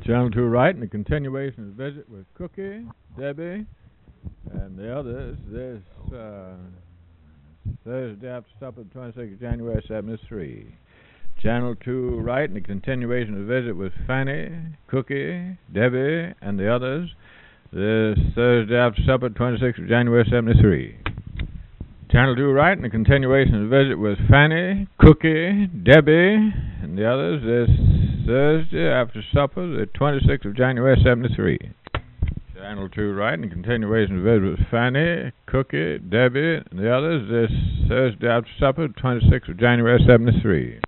Channel 2 right, and the continuation of the visit with Cookie, Debbie, and the others this Thursday after supper, the 26th of January, 73. Channel 2 right, and the continuation of the visit with Fanny, Cookie, Debbie, and the others this Thursday after supper, 26th of January, 73. Channel 2 right, and the continuation of the visit with Fanny, Cookie, Debbie, and the others this Thursday after supper, the 26th of January, 73. Channel 2 right, and the continuation of the visit with Fanny, Cookie, Debbie, and the others this Thursday after supper, the 26th of January, 73.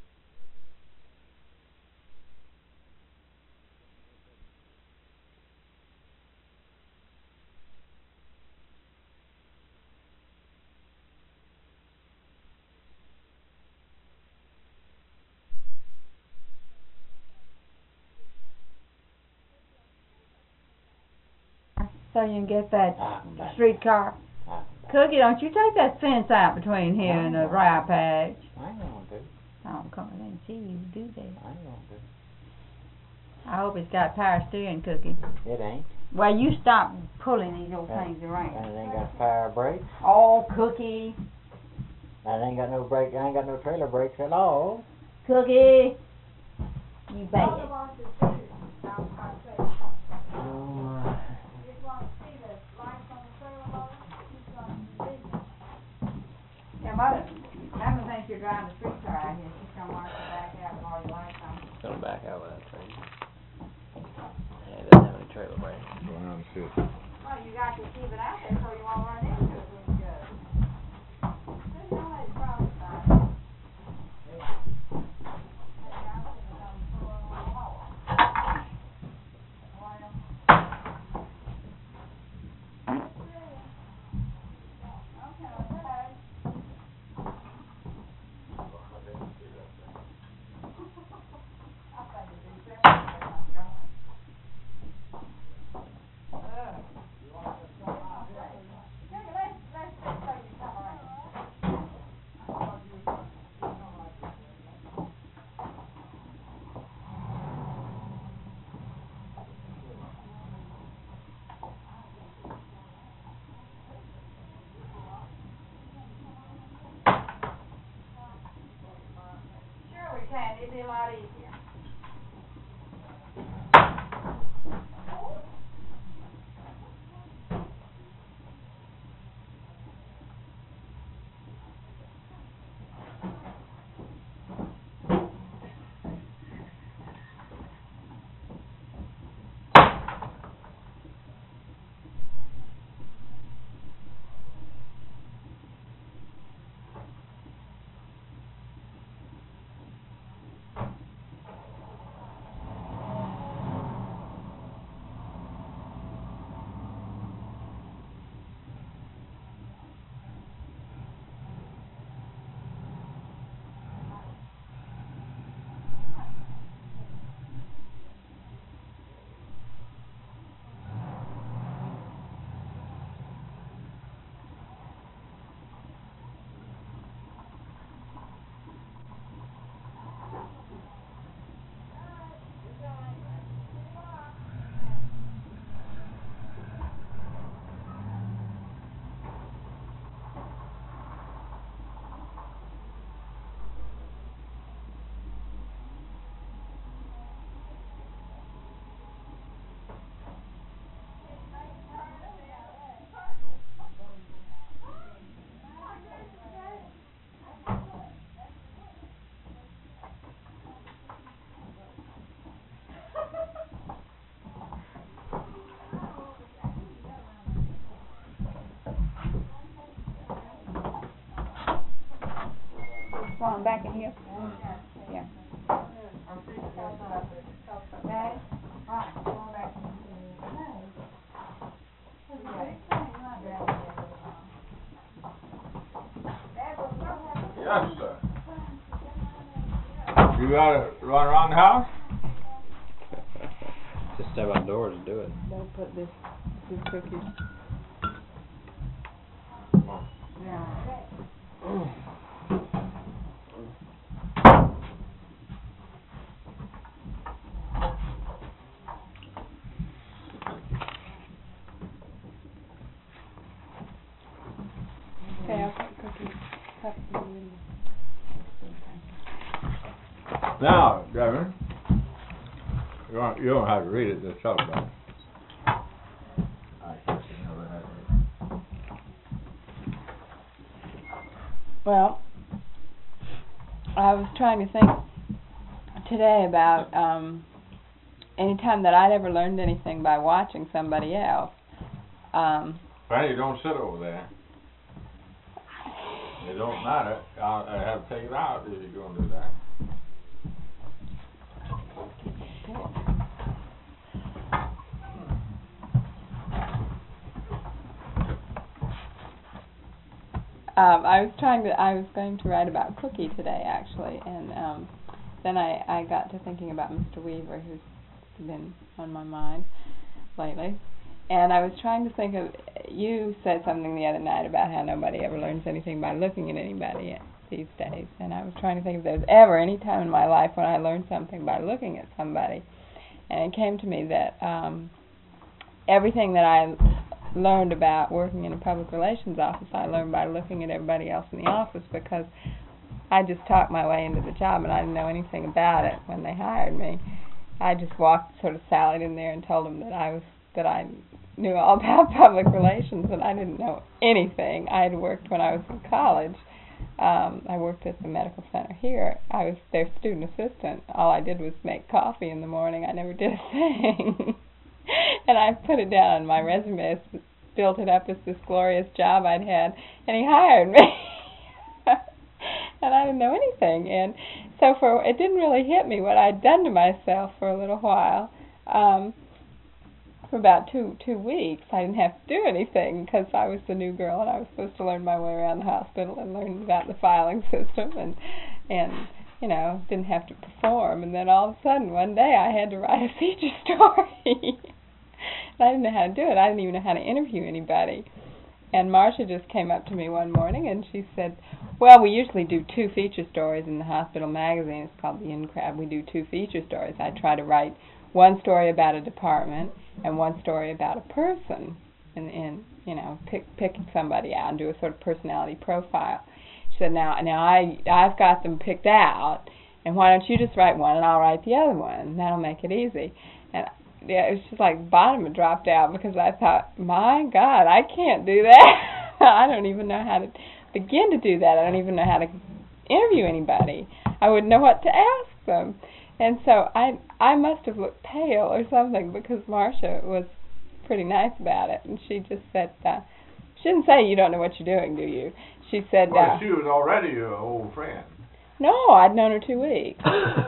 So you can get that streetcar. Cookie, don't you take that fence out between here and the rye patch. I ain't gonna do. I'll come in and see you do that. I ain't gonna do. I hope it's got power steering, Cookie. It ain't. Well, you stop pulling these old things And around. it ain't got power brakes. Oh, Cookie. And it ain't got no brake. I ain't got no trailer brakes at all. Cookie. You bad. Yeah, Mother thinks you're driving a streetcar out here. She's gonna mark you back out with all your lights on. Coming back out with that train. Yeah, it doesn't have any trailer brakes. Going on to Well, you got to keep it out there so you won't run into it when you go. There's no way to cross that. It'd be a lot easier. Going back in here? Yeah. Okay. Alright, going back in Yes, sir. You gotta run around the house? Just step outdoors and do it. They'll put this cookie. Yeah. Now, Devin, you don't have to read it, just talk about it. I guess you never had it. Well, I was trying to think today about any time that I'd ever learned anything by watching somebody else. Fanny, don't sit over there. It don't matter. I have to take it out if you're going to do that. I was going to write about Cookie today, actually, and then I got to thinking about Mr. Weaver, who's been on my mind lately. And I was trying to think of, you said something the other night about how nobody ever learns anything by looking at anybody these days. And I was trying to think if there's ever any time in my life when I learned something by looking at somebody. And it came to me that everything that I learned about working in a public relations office, I learned by looking at everybody else in the office, because I just talked my way into the job and I didn't know anything about it when they hired me. I just sort of sallied in there and told them that I knew all about public relations, and I didn't know anything. I had worked when I was in college. I worked at the medical center here. I was their student assistant. All I did was make coffee in the morning. I never did a thing. And I put it down on my resume, built it up as this glorious job I'd had, and he hired me. And I didn't know anything. And so it didn't really hit me what I'd done to myself for a little while. For about two weeks, I didn't have to do anything because I was the new girl and I was supposed to learn my way around the hospital and learn about the filing system and you know, didn't have to perform. And then all of a sudden, one day, I had to write a feature story. And I didn't know how to do it. I didn't even know how to interview anybody. And Marcia just came up to me one morning and she said, well, we usually do 2 feature stories in the hospital magazine. It's called The In-Crowd. We do 2 feature stories. I try to write one story about a department and one story about a person, and you know, pick somebody out and do a sort of personality profile. She said, now I've got them picked out, and why don't you just write one and I'll write the other one? That'll make it easy. And yeah, it was just like the bottom had dropped out, because I thought, my God, I can't do that. I don't even know how to begin to do that. I don't even know how to interview anybody. I wouldn't know what to ask them. And so I must have looked pale or something, because Marcia was pretty nice about it. And she just said, she didn't say, you don't know what you're doing, do you? She said, well, she was already your old friend. No, I'd known her 2 weeks.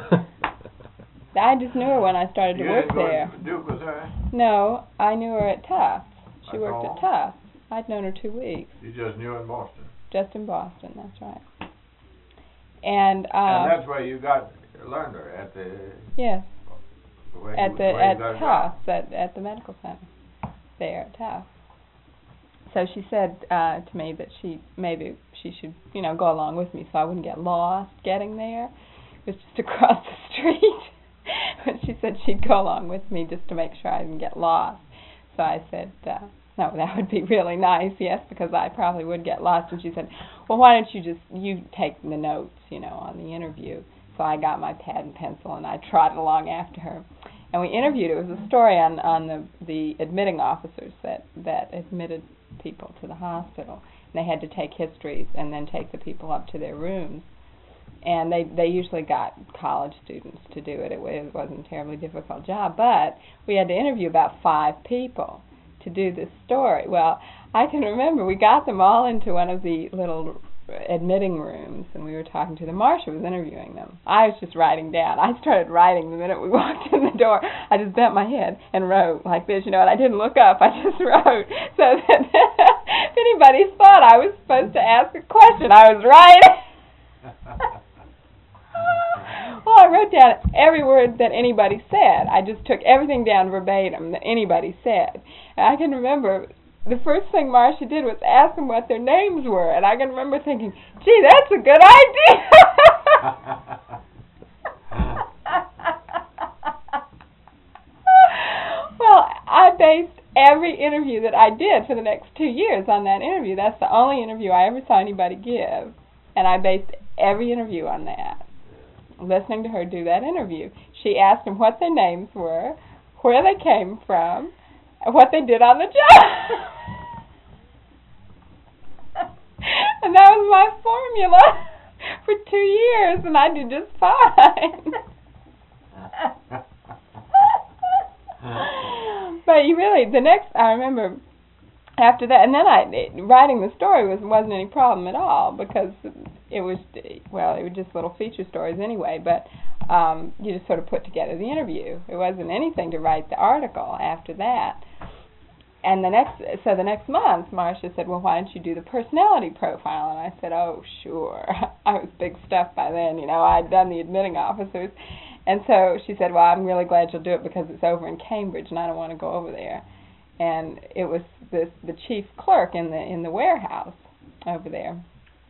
I just knew her when I started to work there. You didn't go to Duke with her? No, I knew her at Tufts. She That's worked all? at Tufts. I'd known her 2 weeks. You just knew in Boston? Just in Boston, that's right. And that's where you learned her, at the... Yes. At Tufts, at the medical center there at Tufts. So she said to me that maybe she should, you know, go along with me so I wouldn't get lost getting there. It was just across the street. But she said she'd go along with me just to make sure I didn't get lost. So I said, no, that would be really nice, yes, because I probably would get lost. And she said, well, why don't you take the notes, you know, on the interview. So I got my pad and pencil and I trotted along after her. And we interviewed. It was a story on the admitting officers that admitted people to the hospital. And they had to take histories and then take the people up to their rooms. And they usually got college students to do it. It wasn't a terribly difficult job. But we had to interview about 5 people to do this story. Well, I can remember we got them all into one of the little admitting rooms, and we were talking to them. Marcia was interviewing them. I was just writing down. I started writing the minute we walked in the door. I just bent my head and wrote like this, you know, and I didn't look up. I just wrote. So that if anybody thought I was supposed to ask a question, I was writing. Well, I wrote down every word that anybody said. I just took everything down verbatim that anybody said. And I can remember the first thing Marcia did was ask them what their names were. And I can remember thinking, gee, that's a good idea. Well, I based every interview that I did for the next 2 years on that interview. That's the only interview I ever saw anybody give. And I based every interview on that. listening to her do that interview. She asked them what their names were, where they came from, and what they did on the job. And that was my formula for 2 years, and I did just fine. But you really, I remember after that, and then writing the story wasn't any problem at all, because it were just little feature stories anyway, but you just sort of put together the interview. It wasn't anything to write the article after that. And the next month, Marcia said, well, why don't you do the personality profile? And I said, oh, sure. I was big stuff by then, I'd done the admitting officers. And so she said, well, I'm really glad you'll do it because it's over in Cambridge and I don't want to go over there. And it was the chief clerk in the warehouse over there.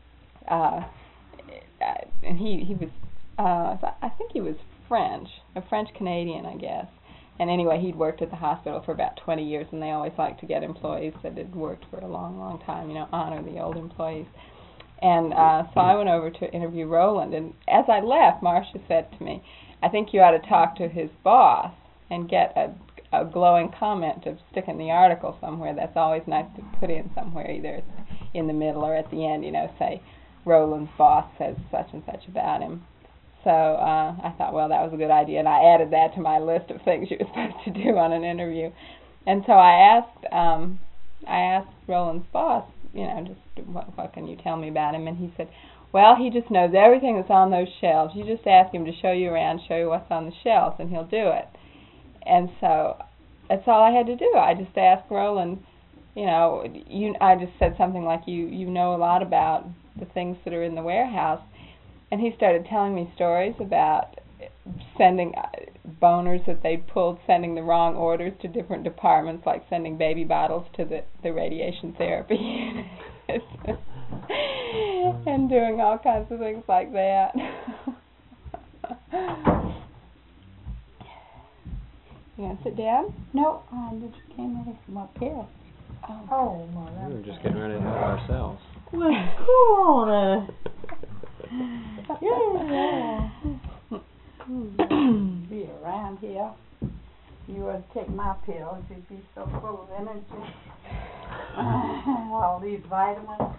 And he was, I think he was French, a French Canadian, I guess. And anyway, he'd worked at the hospital for about 20 years, and they always like to get employees that had worked for a long, long time, honor the old employees. And so I went over to interview Roland, and as I left, Marcia said to me, I think you ought to talk to his boss and get a glowing comment to stick in the article somewhere. That's always nice to put in somewhere, either in the middle or at the end, say, Roland's boss says such and such about him. So I thought, well, that was a good idea, and I added that to my list of things you were supposed to do on an interview. And so I asked Roland's boss, just what can you tell me about him? And he said, well, he just knows everything that's on those shelves. You just ask him to show you around, show you what's on the shelves, and he'll do it. And so that's all I had to do. I just asked Roland, I just said something like, you know a lot about the things that are in the warehouse. And he started telling me stories about sending boners that they'd pulled, sending the wrong orders to different departments, like sending baby bottles to the radiation therapy unit. And doing all kinds of things like that. You want to sit down? No, I just came ready from up here. Oh, my God. We were just getting ready to help ourselves. Well, come on. Yeah. Be around here. You would take my pills. You'd be so full of energy. All these vitamins.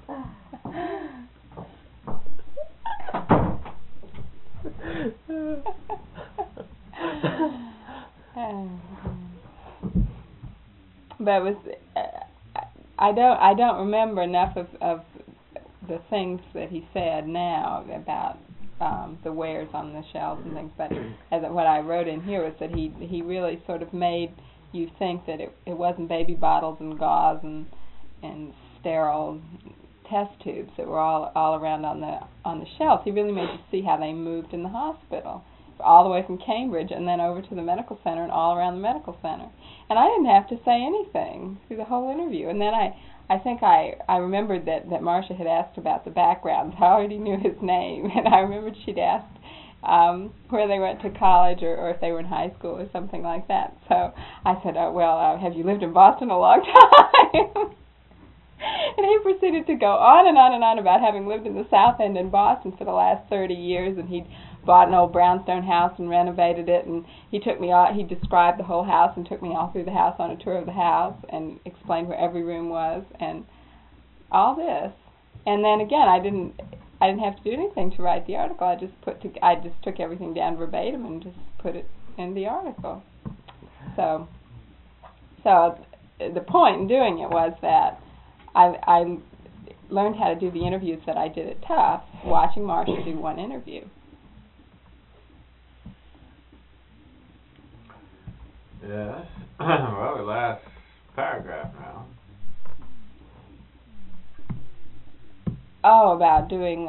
But it was, I don't remember enough of the things that he said now about the wares on the shelves and things, but what I wrote in here was that he really sort of made you think that it wasn't baby bottles and gauze and sterile test tubes that were all around on the shelves. He really made you see how they moved in the hospital, all the way from Cambridge and then over to the medical center and all around the medical center. And I didn't have to say anything through the whole interview. And then I think I remembered that Marcia had asked about the backgrounds. I already knew his name, and I remembered she'd asked where they went to college or if they were in high school or something like that. So I said, oh, well, have you lived in Boston a long time? And he proceeded to go on and on and on about having lived in the South End in Boston for the last 30 years, and he'd bought an old brownstone house and renovated it, and he described the whole house and took me all through the house on a tour of the house and explained where every room was and all this. And then again, I didn't have to do anything to write the article. I just took everything down verbatim and just put it in the article. So the point in doing it was that I learned how to do the interviews that I did at Tufts, watching Marcia do one interview. Yes. Well, the last paragraph now. Oh, about doing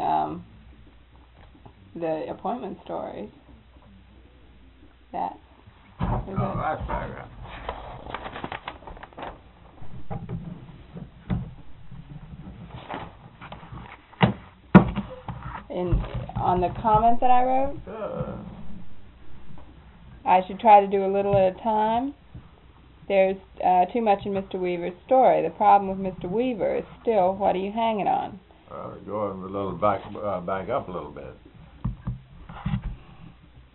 the appointment stories. That. Last paragraph. On the comment that I wrote? I should try to do a little at a time. There's too much in Mr. Weaver's story. The problem with Mr. Weaver is still, what are you hanging on? Go a little back up a little bit.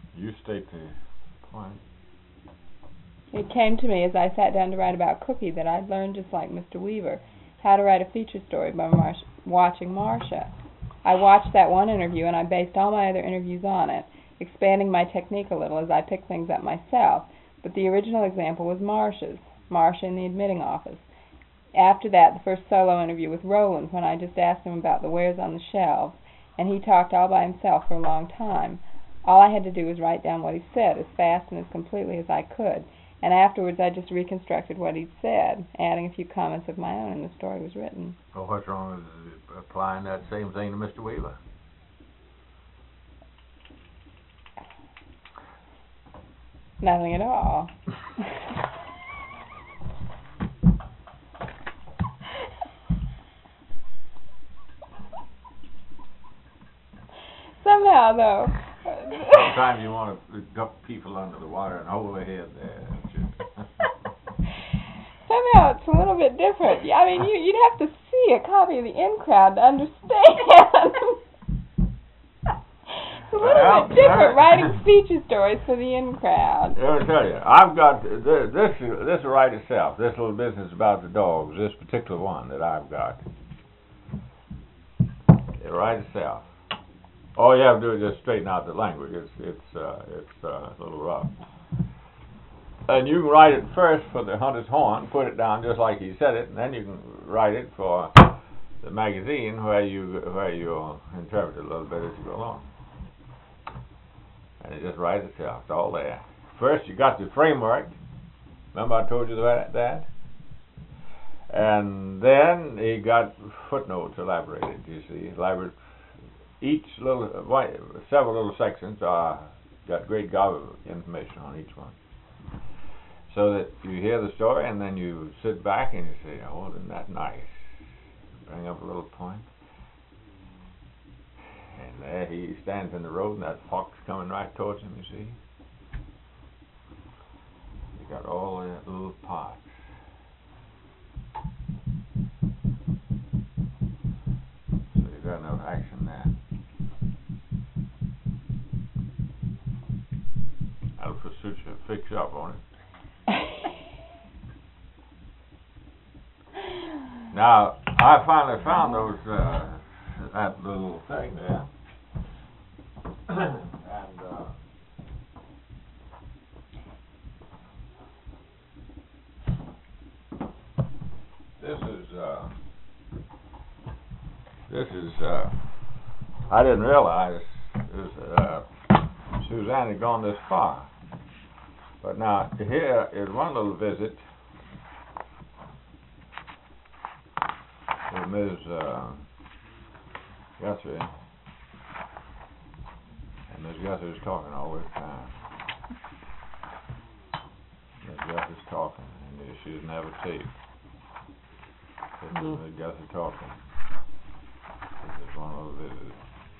You state the point. It came to me as I sat down to write about Cookie that I'd learned, just like Mr. Weaver, how to write a feature story by watching Marcia. I watched that one interview and I based all my other interviews on it, expanding my technique a little as I picked things up myself, but the original example was Marcia in the admitting office. After that, the first solo interview with Roland, when I just asked him about the wares on the shelves, and he talked all by himself for a long time. All I had to do was write down what he said as fast and as completely as I could, and afterwards I just reconstructed what he'd said, adding a few comments of my own, and the story was written. Well, what's wrong with applying that same thing to Mr. Weaver? Nothing at all. Somehow, though. Sometimes you want to duck people under the water and hold their head there, don't you? Somehow it's a little bit different. I mean, you'd have to see a copy of the In Crowd to understand. It's a little bit different writing feature stories for the In Crowd. Let me tell you, I've got this will write itself. This little business about the dogs, this particular one that I've got, it'll write itself. All you have to do is just straighten out the language. It's a little rough. And you can write it first for the Hunter's Horn, put it down just like he said it, and then you can write it for the magazine where you interpret it a little bit as you go along. And it just writes itself. It's all there. First, you got the framework. Remember I told you that? And then he got footnotes elaborated. You see, each several little sections got great gob of information on each one. So that you hear the story and then you sit back and you say, oh, isn't that nice? Bring up a little point. And there he stands in the road and that fox coming right towards him, you see. You got all the little parts. So you got enough action there. That'll fix you up on it. Now, I finally found that little thing there. And this is I didn't realize Suzanne had gone this far. But now, here is one little visit with Ms. Guthrie. And Ms. Guthrie's talking all this time. Ms. Guthrie's talking, and she doesn't have a tape. This is Ms. Guthrie talking. This is one little visit.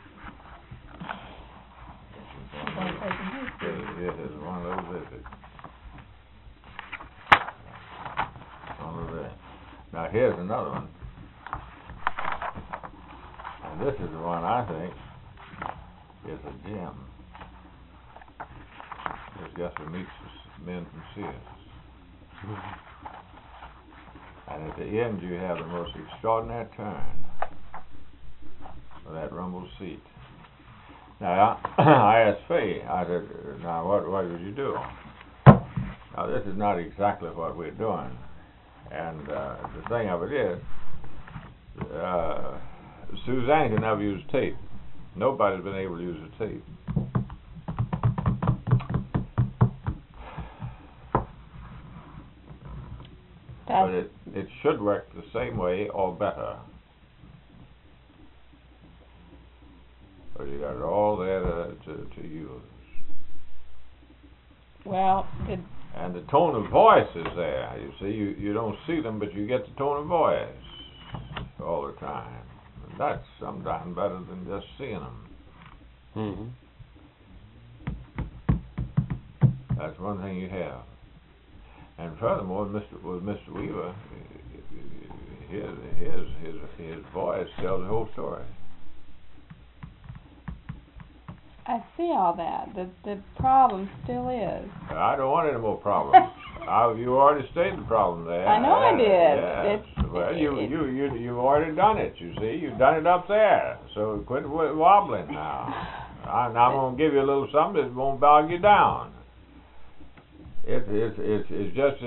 This is one little visit. One little bit. Now here's another one. And this is the one I think is a gem. Ms. Guthrie meets men from Sears. And at the end you have the most extraordinary turn of that rumble seat. Now, I asked Faye, I said, now what would you do? Now, this is not exactly what we're doing. And the thing of it is, Suzanne can never use tape. Nobody's been able to use a tape. But it should work the same way or better. So you got it all there to use. Well, and the tone of voice is there. You see, you don't see them, but you get the tone of voice all the time. And that's sometimes better than just seeing them. That's one thing you have. And furthermore, with Mr. Weaver, his voice tells the whole story. I see all that. The problem still is. I don't want any more problems. You already stated the problem there. I know I did. Yes. Well, you've already done it. You see, you've done it up there. So quit wobbling now. I'm going to give you a little something that won't bog you down. It's just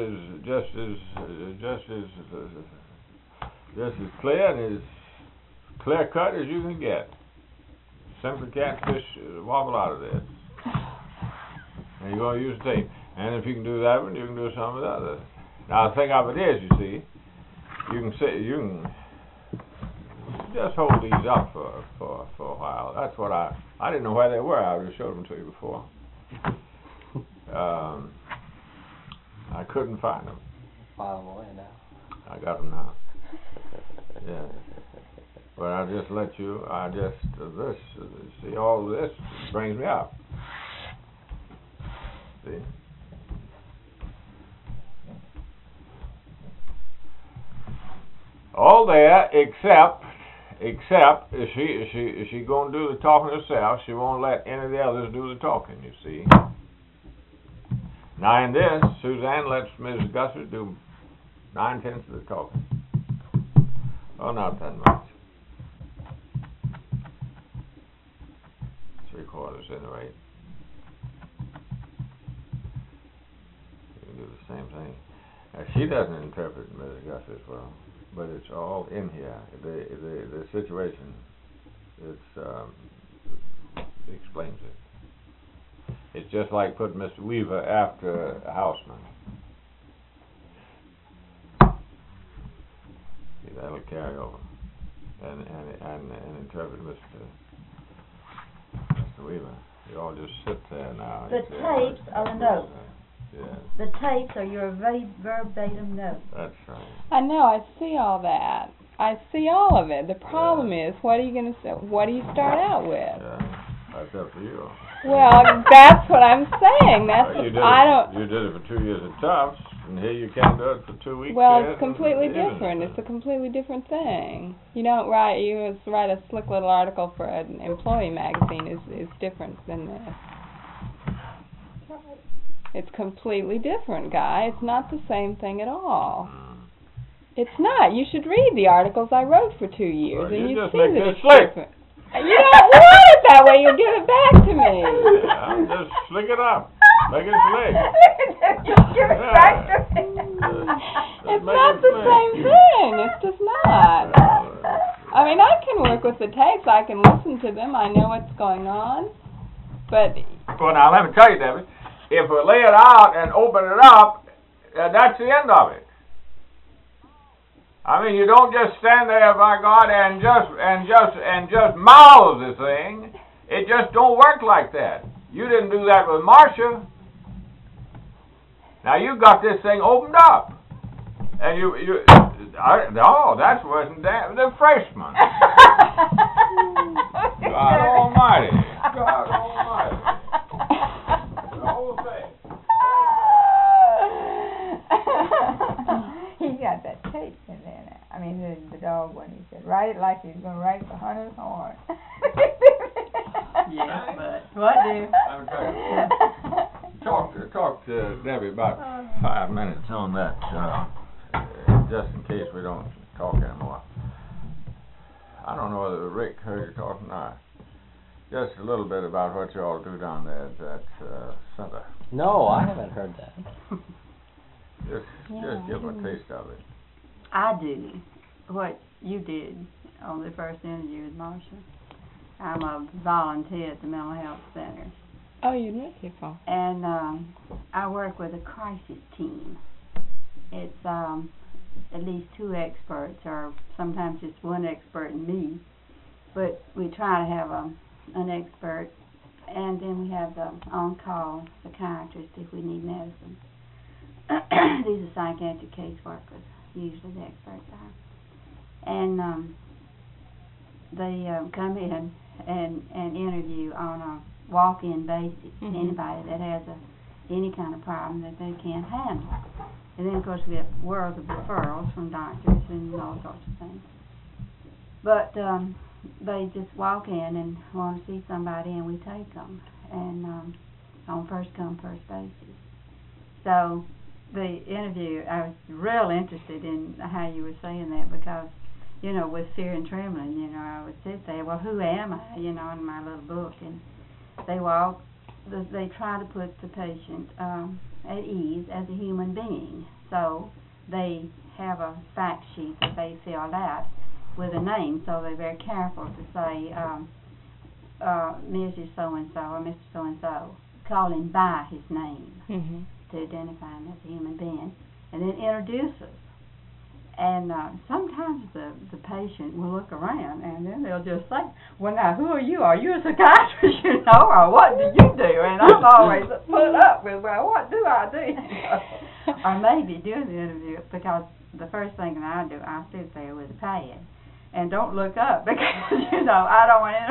as clear and as clear cut as you can get. Simply can't wobble out of this. And you're going to use the tape. And if you can do that one, you can do some of the others. Now the thing of it is, you see, you can just hold these up for a while. That's what I didn't know where they were. I just showed them to you before. I couldn't find them. File them away now. I got them now. Yeah. But I just let you. See, all this brings me up. See. All there, except is she going to do the talking herself? She won't let any of the others do the talking. You see. Now in this, Suzanne lets Mrs. Gusser do 9/10 of the talking. Oh, not that much. 3/4 anyway. You can do the same thing. Now, she doesn't interpret Mrs. Gusser as well. But it's all in here. The situation explains it. It's just like putting Mr. Weaver after a Houseman. See, that'll carry over and interpret Mr. Weaver. You all just sit there now. The tapes are the notes. Yeah. The tapes are your verbatim notes. That's right. I know. I see all that. I see all of it. The problem is, what are you going to say? What do you start out with? Yeah, that's up to you. Well, that's what I'm saying. That's You did it for 2 years at Tufts, and here you can't do it for 2 weeks. Well, it's completely different. It's a completely different thing. You don't write. You just write a slick little article for an employee magazine is different than this. It's completely different, Guy. It's not the same thing at all. It's not. You should read the articles I wrote for 2 years, Well, and you you just see make that this it's slick. different. You don't want it that way. You'll give it back to me. Yeah, just slick it up. Make it slick. Give it back to me. It's not the same thing. It's just not. I mean, I can work with the tapes. I can listen to them. I know what's going on. But Well, now, let me tell you, Debbie, if we lay it out and open it up, that's the end of it. I mean, you don't just stand there, by God, and just mouth the thing. It just don't work like that. You didn't do that with Marcia. Now you got this thing opened up, and that's worse than the freshman. God Almighty. God Almighty. The whole thing. He got that tape in there now. I mean, the dog one. He said, write it like he's going to write the hunter's horn. Yes, but what do? I'm sorry. Talk to Debbie about 5 minutes on that, just in case we don't talk anymore. I don't know whether Rick heard you talking or not. Just a little bit about what you all do down there at that center. No, I haven't heard that. Just give them a taste of it. I do what you did on the first interview with Marcia. I'm a volunteer at the Mental Health Center. oh, you met people. And I work with a crisis team. It's at least 2 experts, or sometimes just 1 expert and me. But we try to have an expert, and then we have the on-call psychiatrist if we need medicine. These are psychiatric caseworkers, usually the experts are. And they come in and interview on a walk-in basis anybody that has any kind of problem that they can't handle. And then, of course, we have worlds of referrals from doctors and all sorts of things. But they just walk in and want to see somebody, and we take them, and on first come, first basis. So the interview, I was real interested in how you were saying that, because, you know, with fear and trembling, you know, I would sit there, well, who am I, you know, in my little book, and they try to put the patient at ease as a human being. So they have a fact sheet that they fill out with a name, so they're very careful to say Mrs. So-and-so or Mr. So-and-so, call him by his name to identify him as a human being, and then introduce us. And sometimes the patient will look around, and then they'll just say, well, now, who are you? Are you a psychiatrist, you know, or what do you do? And I'm always put up with, well, what do I do? You know? Or maybe during the interview, because the first thing that I do, I sit there with a pad and don't look up, because, you know, I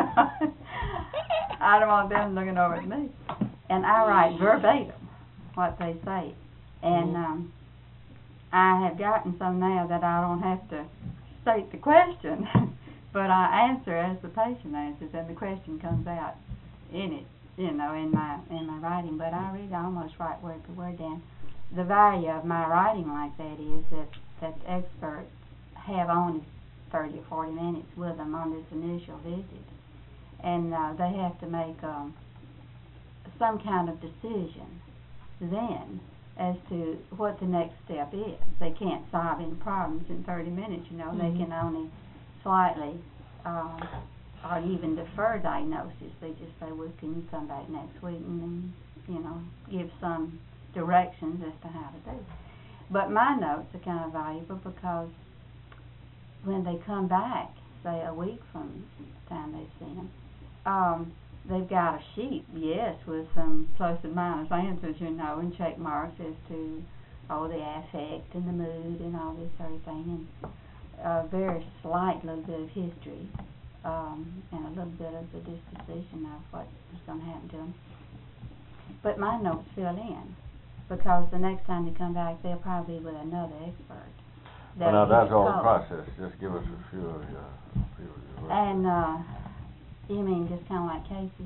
don't want them looking over at me. And I write verbatim what they say. And I have gotten so now that I don't have to state the question, but I answer as the patient answers, and the question comes out in it, you know, in my writing. But I really almost write word for word down. The value of my writing like that is that experts have only 30 or 40 minutes with them on this initial visit, and they have to make some kind of decision then as to what the next step is. They can't solve any problems in 30 minutes, you know. They can only slightly or even defer diagnosis. They just say, well, can you come back next week, and then, you know, give some directions as to how to do it. But my notes are kind of valuable, because when they come back, say a week from the time they've seen them, they've got a sheet, yes, with some plus and minus answers, you know, and check marks as to the affect and the mood and all this sort of thing, and a very slight little bit of history, and a little bit of the disposition of what was going to happen to them. But my notes fill in, because the next time they come back, they'll probably be with another expert. Well, now that's all the process. Just give us a few of your And you mean just kind of like cases?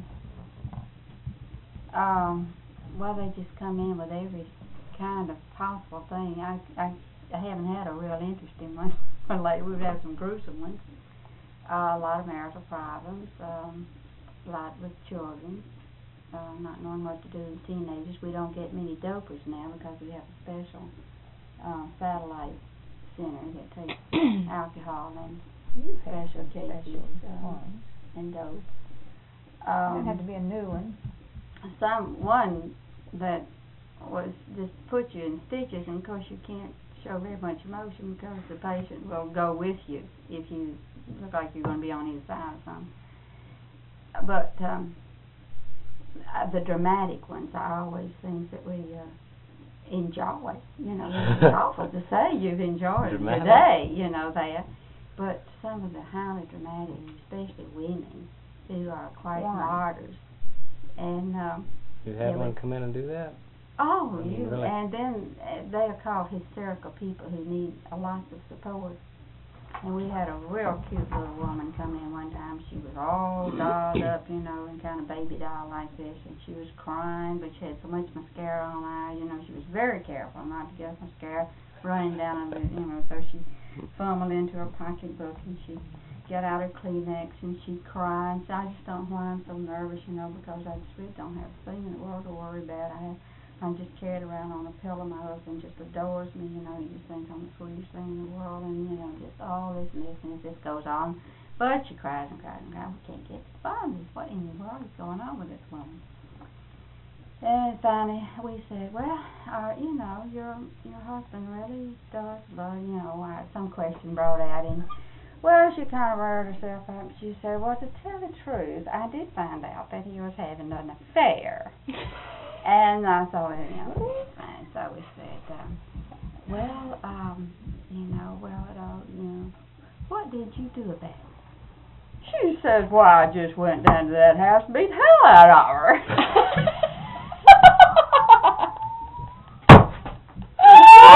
Well, they just come in with every kind of possible thing. I haven't had a real interesting one lately. We've had some gruesome ones. A lot of marital problems, a lot with children, not knowing what to do with teenagers. We don't get many dopers now, because we have a special satellite center that takes alcohol and special cases and dope. It had to be a new one. One that was just put you in stitches, and of course you can't show very much emotion, because the patient will go with you if you look like you're going to be on his side or something. But the dramatic ones are always things that we enjoy. You know, it's awful to say you've enjoyed the day, you know, there. But some of the highly dramatic, especially women, who are quite martyrs. And you have one come in and do that? Oh, really? And then they are called hysterical people who need a lot of support. And we had a real cute little woman come in one time. She was all dolled up, you know, and kind of baby doll like this, and she was crying, but she had so much mascara on her eye, you know. She was very careful not to get mascara running down on her, you know, so she fumbled into her pocketbook, and she got out her Kleenex, and she'd cry, and so I just don't know why I'm so nervous, you know, because I just really don't have a thing in the world to worry about. I'm just carried around on a pillow. My husband just adores me, you know. He just thinks I'm the sweetest thing in the world, and, you know, just all this and this, and it just goes on. But she cries and cries and cries. We can't get to the bottom of this. What in the world is going on with this woman? And finally we said, well, you know, your husband really does love, you know, some question brought out, and well, she kind of reared herself up, and she said, well, to tell the truth, I did find out that he was having an affair. And I thought, you know, and so we said, well, you know, what did you do about it? She says, well, I just went down to that house and beat the hell out of her.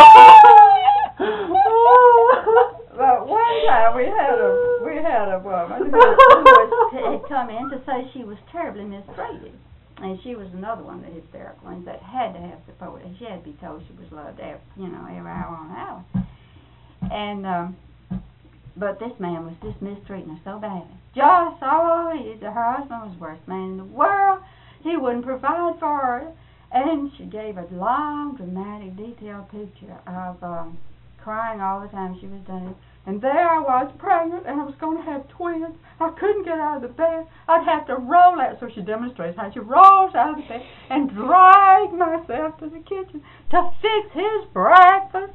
But one time we had a woman had come in to say she was terribly mistreated. And she was another one of the hysterical ones that had to have support. And she had to be told she was loved every hour on hour. And, but this man was just mistreating her so badly. Just, her husband was the worst man in the world. He wouldn't provide for her. And she gave a long, dramatic, detailed picture of crying all the time she was doing it. And there I was, pregnant, and I was going to have twins. I couldn't get out of the bed. I'd have to roll out. So she demonstrates how she rolls out of the bed and drag myself to the kitchen to fix his breakfast.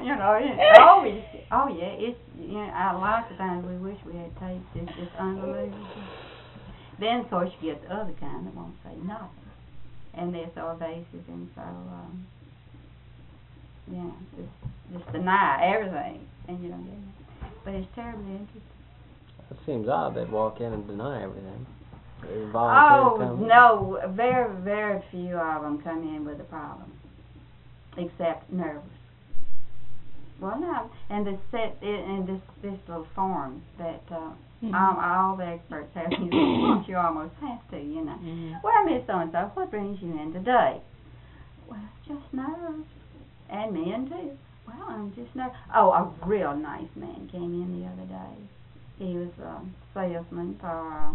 Lots of times we wish we had tapes. It's just unbelievable. Then, of course, you get the other kind that won't say nothing. And they're so evasive and so, just deny everything. And you don't get it. But it's terribly interesting. It seems odd they'd walk in and deny everything. No, very, very few of them come in with a problem, except nervous. Well, no, and this little form that all the experts have, you almost have to, Well, Miss So-and-so, what brings you in today? Well, it's just nerves, and men too. Well, I'm just nervous. Oh, a real nice man came in the other day. He was a salesman for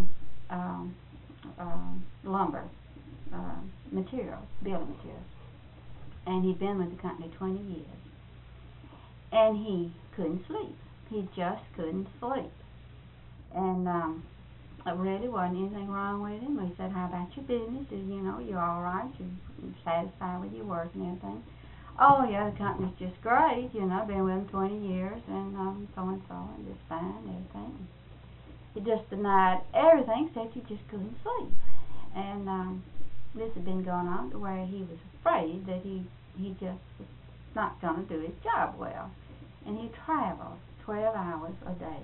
lumber materials, building materials, and he'd been with the company 20 years. And he couldn't sleep. He just couldn't sleep. And really wasn't anything wrong with him. We said, how about your business? You all right? You satisfied with your work and everything? Oh, yeah, the company's just great. Been with them 20 years and so-and-so, and just fine and everything. He just denied everything except he just couldn't sleep. And this had been going on to where he was afraid that he just was not going to do his job well. And he travels 12 hours a day,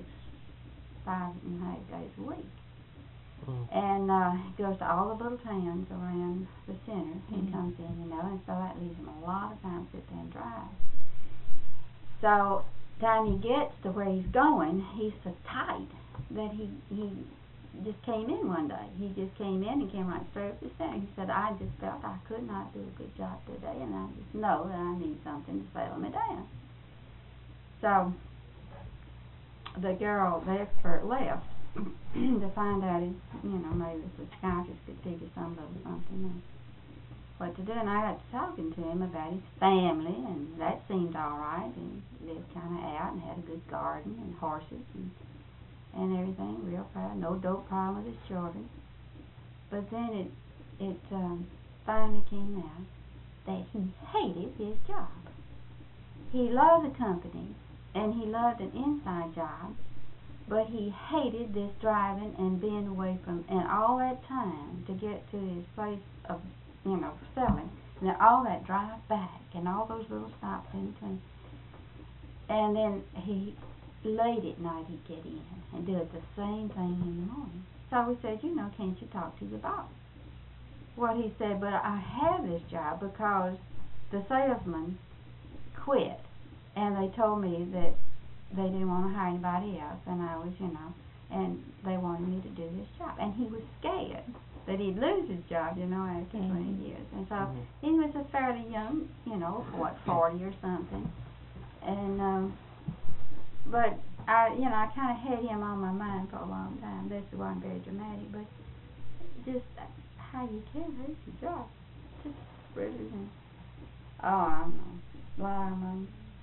5.5 days a week. And he goes to all the little towns around the center. He comes in, and so that leaves him a lot of time to sit there and drive. So, time he gets to where he's going, he's so tight that he just came in one day. He just came in and came right straight up to the center. He said, I just felt I could not do a good job today, and I just know that I need something to settle me down. So, the expert left to find out if, maybe the psychiatrist could figure something or what to do. And I got to talking to him about his family, and that seemed all right. And he lived kind of out and had a good garden and horses and everything, real proud. No dope problem with his children. But then it finally came out that he hated his job. He loved the company, and he loved an inside job, but he hated this driving and being away from, and all that time to get to his place of, selling, and then all that drive back, and all those little stops in between. And then late at night he'd get in and do the same thing in the morning. So we said, can't you talk to your boss? Well, he said, but I have this job because the salesman quit. And they told me that they didn't want to hire anybody else, and I was, and they wanted me to do this job. And he was scared that he'd lose his job, after 20 years. And so he was a fairly young, 40 or something. And, but I kind of had him on my mind for a long time. This wasn't very dramatic, but just how you can lose your job. Just really, I don't know.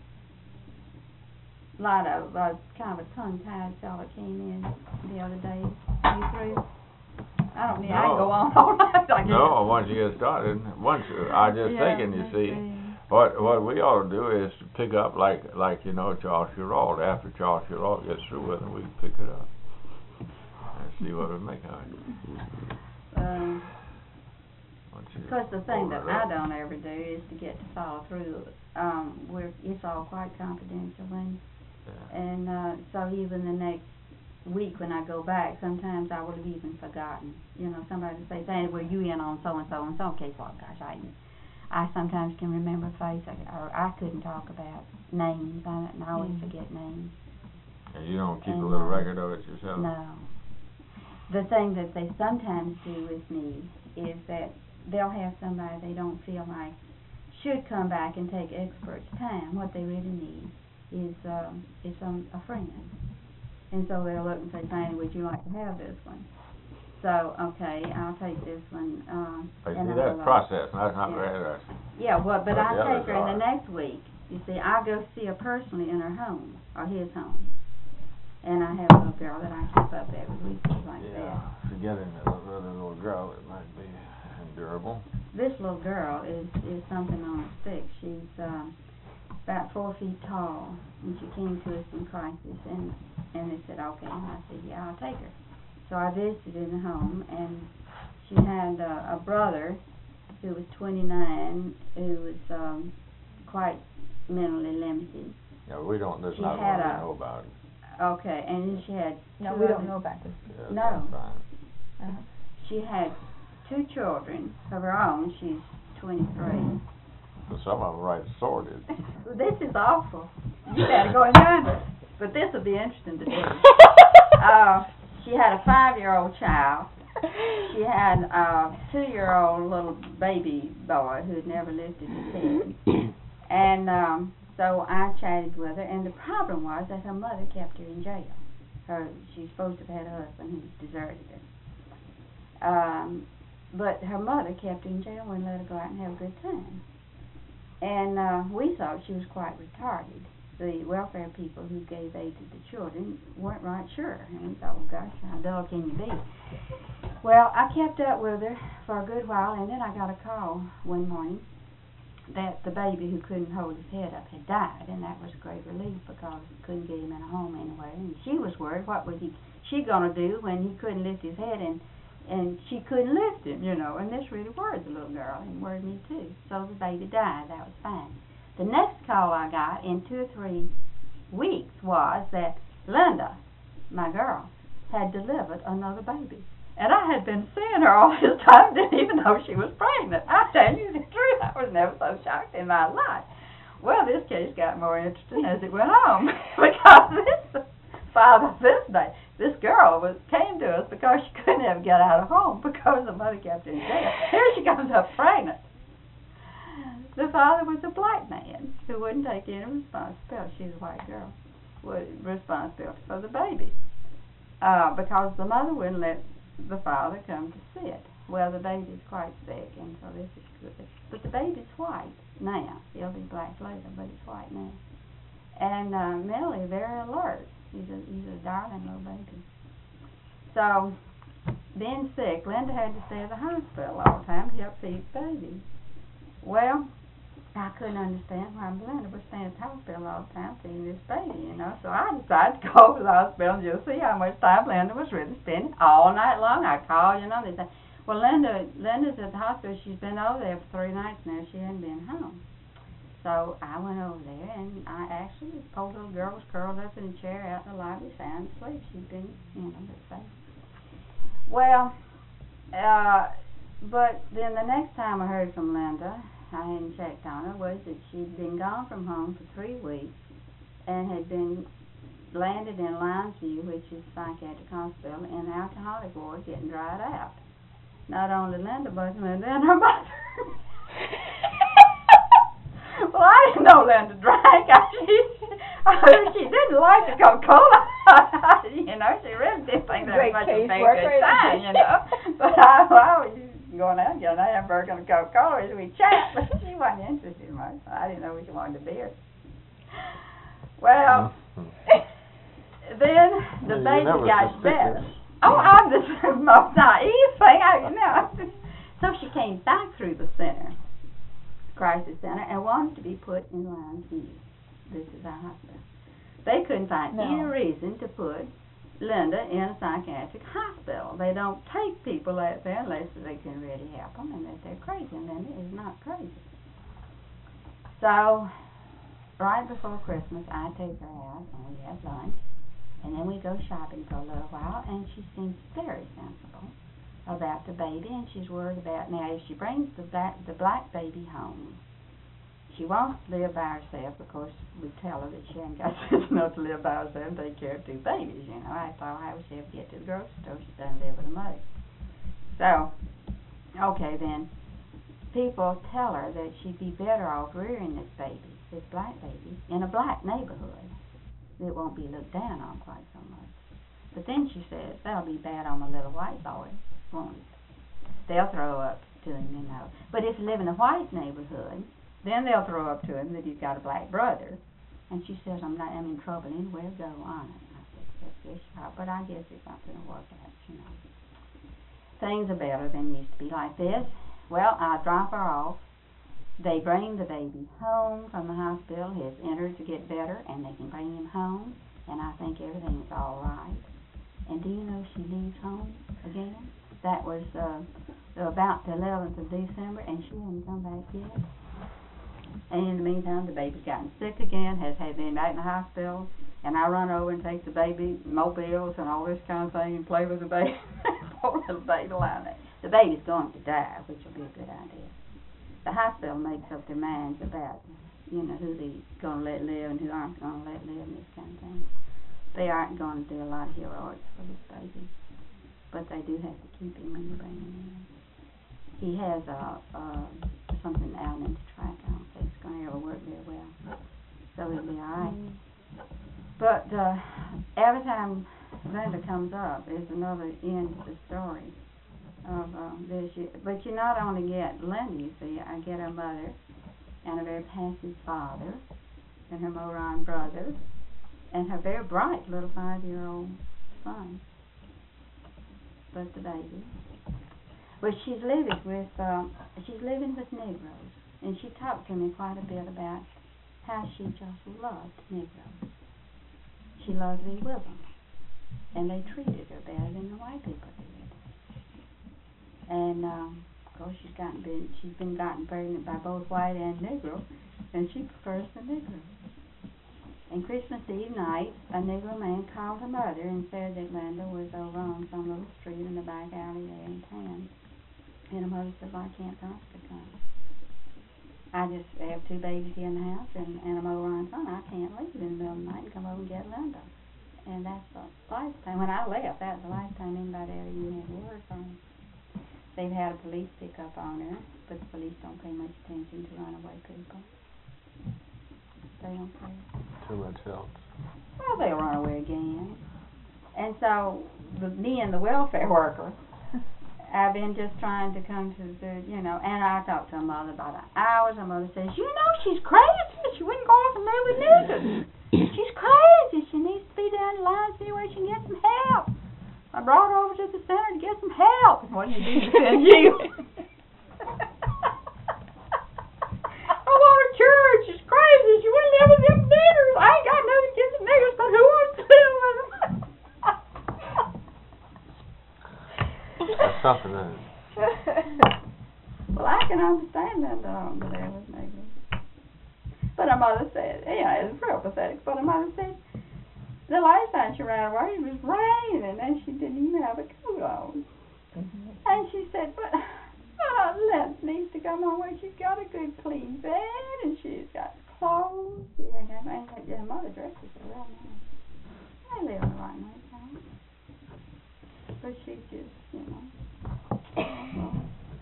A lot of kind of a tongue-tied fella came in the other day. You through? I don't mean I can go on all night. No, once you get started, I just thinking, you see, what we ought to do is to pick up like Charles Schirrault. After Charles Schirrault gets through with it, we pick it up and see what we make of it. Because the thing that I don't ever do is to get to follow through. It's all quite confidential, and so even the next week when I go back, sometimes I would have even forgotten. Somebody would say, "Sandy, were you in on so and so and so?" Okay, well, gosh, I sometimes can remember a face, or I couldn't talk about names, and I always forget names. And you don't keep And, a little record of it yourself? No. The thing that they sometimes do with me is that they'll have somebody they don't feel like should come back and take expert's time. What they really need is a friend. And so they'll look and say, Fanny, would you like to have this one? So, okay, I'll take this one. But and see, that's process, and that's not yeah. very interesting. Yeah, well, but But I the take her others in the are. next week. You see, I go see her personally in her home, or his home. And I have a little girl that I keep up every week, like Yeah, forgetting the other little girl, it might be endurable. This little girl is something on a stick. She's about 4 feet tall, and she came to us in crisis, and they said, okay, and I said, yeah, I'll take her. So I visited in the home, and she had a brother who was 29, who was quite mentally limited. Yeah, we don't, there's She not had one we a- know about it. Okay, and then she had No, two we other- don't know about this. Yeah, No. that's fine. Uh-huh. She had 2 children of her own. She's 23. But some of them right sorted. This is awful. You better go and learn this. But this will be interesting to do. She had a 5-year-old child. She had a 2-year-old little baby boy who had never lifted his head. And so I chatted with her, and the problem was that her mother kept her in jail. She's supposed to have had a husband who deserted her. But her mother kept her in jail and wouldn't let her go out and have a good time. And we thought she was quite retarded. The welfare people who gave aid to the children weren't right sure. And we thought, well, gosh, how dull can you be? Well, I kept up with her for a good while, and then I got a call one morning that the baby who couldn't hold his head up had died, and that was a great relief because we couldn't get him in a home anywhere. And she was worried, what was she going to do when he couldn't lift his head and she couldn't lift him, you know, and this really worried the little girl and worried me too. So the baby died. That was fine. The next call I got in 2 or 3 weeks was that Linda, my girl, had delivered another baby. And I had been seeing her all this time, didn't even know she was pregnant. I tell you the truth, I was never so shocked in my life. Well, this case got more interesting as it went on because this father this girl came to us because she couldn't ever get out of home because the mother kept her in jail. Here she comes up pregnant. The father was a black man who wouldn't take any responsibility. She's a white girl. Responsibility for the baby. Because the mother wouldn't let the father come to see it. Well, the baby's quite sick, and so this is good. But the baby's white now. He'll be black later, but he's white now. And mentally very alert. He's a darling little baby. So, being sick, Linda had to stay at the hospital all the time to help feed the baby. Well, I couldn't understand why Linda was staying at the hospital all the time feeding this baby, you know. So I decided to go over to the hospital and just see how much time Linda was really spending all night long. I called, you know, they said, well, Linda's at the hospital. She's been over there for 3 nights now. She hadn't been home. So I went over there, and I actually, the poor little girl was curled up in a chair out in the lobby, sound asleep. She'd been, you know, safe. Well, but then the next time I heard from Linda, I hadn't checked on her, was that she'd been gone from home for 3 weeks and had been landed in Lions View, which is a psychiatric hospital, in the alcoholic ward getting dried out. Not only Linda, but Linda and her mother. Well, I didn't know Linda drank. She didn't like the Coca-Cola. You know, she really didn't think that was much of a big good time, you know. But I was going out and getting a hamburger and a Coca-Cola as we chat, but she wasn't interested much. I didn't know she wanted a beer. Well, then the baby got better. Oh, I'm the most naive thing you know. So she came back through the crisis center, and wanted to be put in Lions View. This is our hospital. They couldn't find any reason to put Linda in a psychiatric hospital. They don't take people out there unless they can really help them and that they're crazy, and Linda is not crazy. So, right before Christmas, I take her out, and we have lunch, and then we go shopping for a little while, and she seems very sensible about the baby, and she's worried about, now if she brings the black baby home, she wants to live by herself. Of course, we tell her that she ain't got sense enough to live by herself and take care of 2 babies, you know. I thought how would she ever get to the grocery store? She doesn't live with her mother. So, okay then, people tell her that she'd be better off rearing this baby, this black baby, in a black neighborhood. It won't be looked down on quite so much. But then she says, that'll be bad on my little white boy, won't it? They'll throw up to him, you know. But if you live in a white neighborhood, then they'll throw up to him that he's got a black brother. And she says, I'm in trouble anywhere I go on it. I said, yes, you are, but I guess it's not going to work out, you know. Things are better than used to be like this. Well, I drop her off. They bring the baby home from the hospital. He has entered to get better, and they can bring him home, and I think everything's all right. And do you know she leaves home again? That was about the 11th of December, and she hasn't come back yet. And in the meantime, the baby's gotten sick again, has been back in the hospital, and I run over and take the baby mobiles and all this kind of thing and play with the baby. Poor little baby lying there. The baby's going to die, which will be a good idea. The hospital makes up their minds about, you know, who they're going to let live and who aren't going to let live and this kind of thing. They aren't going to do a lot of heroics for this baby, but they do have to keep him when you bring him in. He has something out in his track. I don't think it's going to ever work very well, so he'll be all right. But every time Linda comes up, there's another end to the story of this. But you not only get Linda, you see, I get her mother and a very passive father and her moron brother and her very bright little 5-year-old son. But the baby. Well, she's living with Negroes, and she talked to me quite a bit about how she just loved Negroes. She loved to be with them, and they treated her better than the white people did. And of course, she's been gotten pregnant by both white and Negro, and she prefers the Negro. And Christmas Eve night, a Negro man called her mother and said that Linda was over on some little street in the back alley there in town. And her mother said, well, I can't promise to come. I just have 2 babies here in the house and a moron son. I can't leave in the middle of the night and come over and get Linda. And that's the last time. When I left, that was the last time anybody ever even had word from her. They've had a police pick up on her, but the police don't pay much attention to runaway people. They don't pay. Too much else. Well, they'll run away again. And so, me and the welfare worker, I've been just trying to come to the, you know, and I talked to her mother about hours. Her mother says, you know, she's crazy. She wouldn't go off and live with niggas. She's crazy. She needs to be down the line and see where she can get some help. I brought her over to the center to get some help. What do you do to send you? I want her cured. She's crazy. She wouldn't live with them niggers. I ain't got nothing against the niggers, but who wants to live with them? That's something, isn't it? Well, I can understand that dog over there with niggers. But her mother said, yeah, it's real pathetic, but her mother said, the last time she ran away, it was raining, and she didn't even have a coat on. Mm-hmm. And she said, but Linda needs to come home where she's got a good clean bed, and she's got clothes. And her mother dresses her real nice. They live in the right nice house. But she just, you know.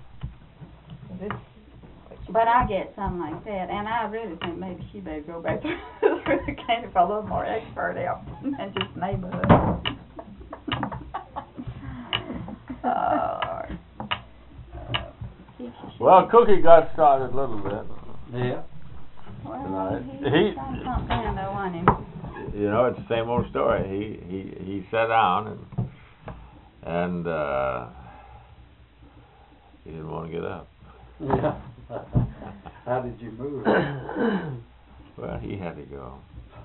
But I get something like that, and I really think maybe she better go back through the county for a little more expert help than just neighborhood. Well, Cookie got started a little bit. Yeah. Well, He he's done something I don't want him. You know, it's the same old story. He sat down and he didn't want to get up. Yeah. How did you move? Well, he had to go.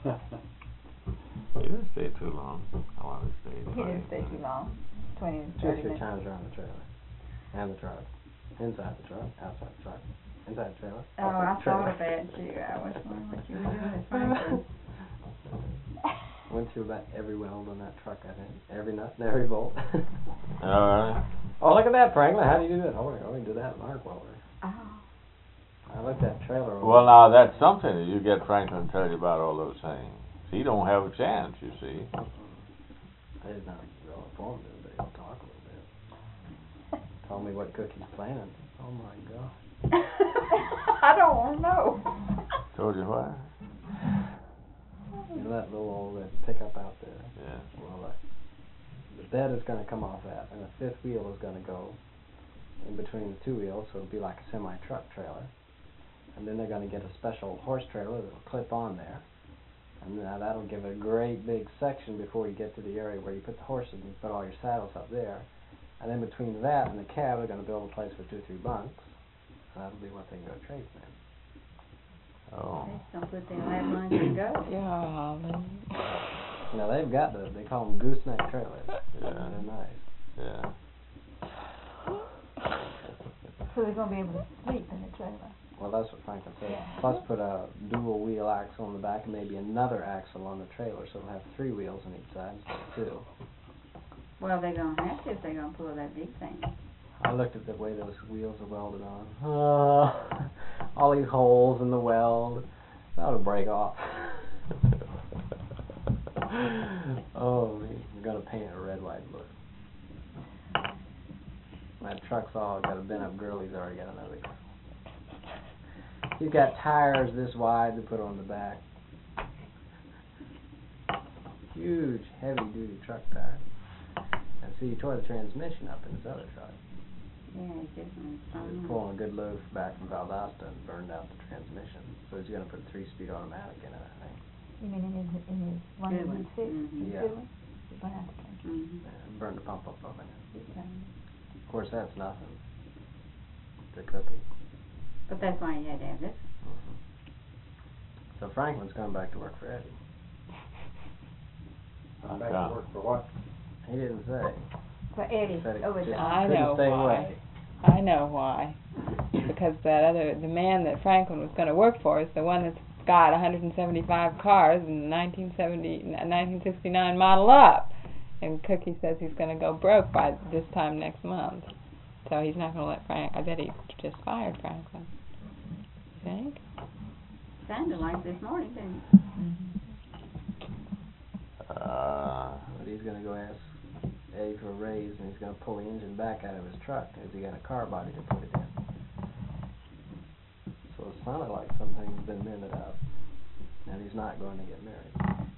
He didn't stay too long. How long he stayed? He didn't stay too long. 20 to 30 2 or 3 minutes. times around the trailer. And the truck. Inside the truck. Outside the truck. Inside the trailer. Oh, I thought about you. I was wondering what you were doing this morning. Went through about every weld on that truck, I think. Every nut and every bolt. All right. Oh, look at that, Franklin. How do you do that? Oh, I only do that in arc welder. Oh. I looked at trailer. Well, now that's something that you get Franklin to tell you about all those things. He don't have a chance, you see. He's not real informed, but he'll talk a little bit. Told me what Cookie's planning. Oh my God. I don't want to know. Told you what? You know that little old pickup out there? Yeah. Well, the bed is going to come off that, and the fifth wheel is going to go in between the two wheels, so it'll be like a semi-truck trailer. And then they're going to get a special horse trailer that'll clip on there. And now that'll give a great big section before you get to the area where you put the horses and you put all your saddles up there. And then between that and the cab, they're going to build a place for 2 or 3 bunks. So that'll be what they can go trading in. Oh. They just don't put their lap lines and go. Golly. Now they've got they call them gooseneck trailers. Yeah. They're nice. Yeah. So they're going to be able to sleep in the trailer. Well, that's what Franklin said. Yeah. Plus put a dual wheel axle on the back and maybe another axle on the trailer, so it'll have 3 wheels on each side instead of 2. Well, they're going to have to if they're going to pull that big thing. I looked at the way those wheels are welded on. All these holes in the weld. That'll break off. Oh, man. We're going to paint it a red, white, blue. My truck's all got a bent up grill. He's already got another grill. He's got tires this wide to put on the back. Huge, heavy-duty truck tire. And see, he tore the transmission up in his other truck. Yeah, it's just He was pulling a good load back from Valdosta and burned out the transmission. So he's going to put a 3-speed automatic in it, I think. You mean in his one Good that one. he fixed? Mhm. His Yeah. good one? The banana cake. Mm-hmm. Burned the pump up in it. Okay. Of course, that's nothing to Cookie. But that's why you had to have this. So Franklin's going back to work for Eddie. Back to work for what? He didn't say. For Eddie, He said it over just there. I couldn't know stay why. away. I know why. Because the man that Franklin was going to work for is the one that's got 175 cars in the 1969 model up. And Cookie says he's going to go broke by this time next month. So he's not going to let Frank. I bet he just fired Franklin. You think? Sounded like this morning, didn't But he's going to go ask Eddie for a raise, and he's going to pull the engine back out of his truck because he got a car body to put it in. So it sounded like something's been mended up, and he's not going to get married.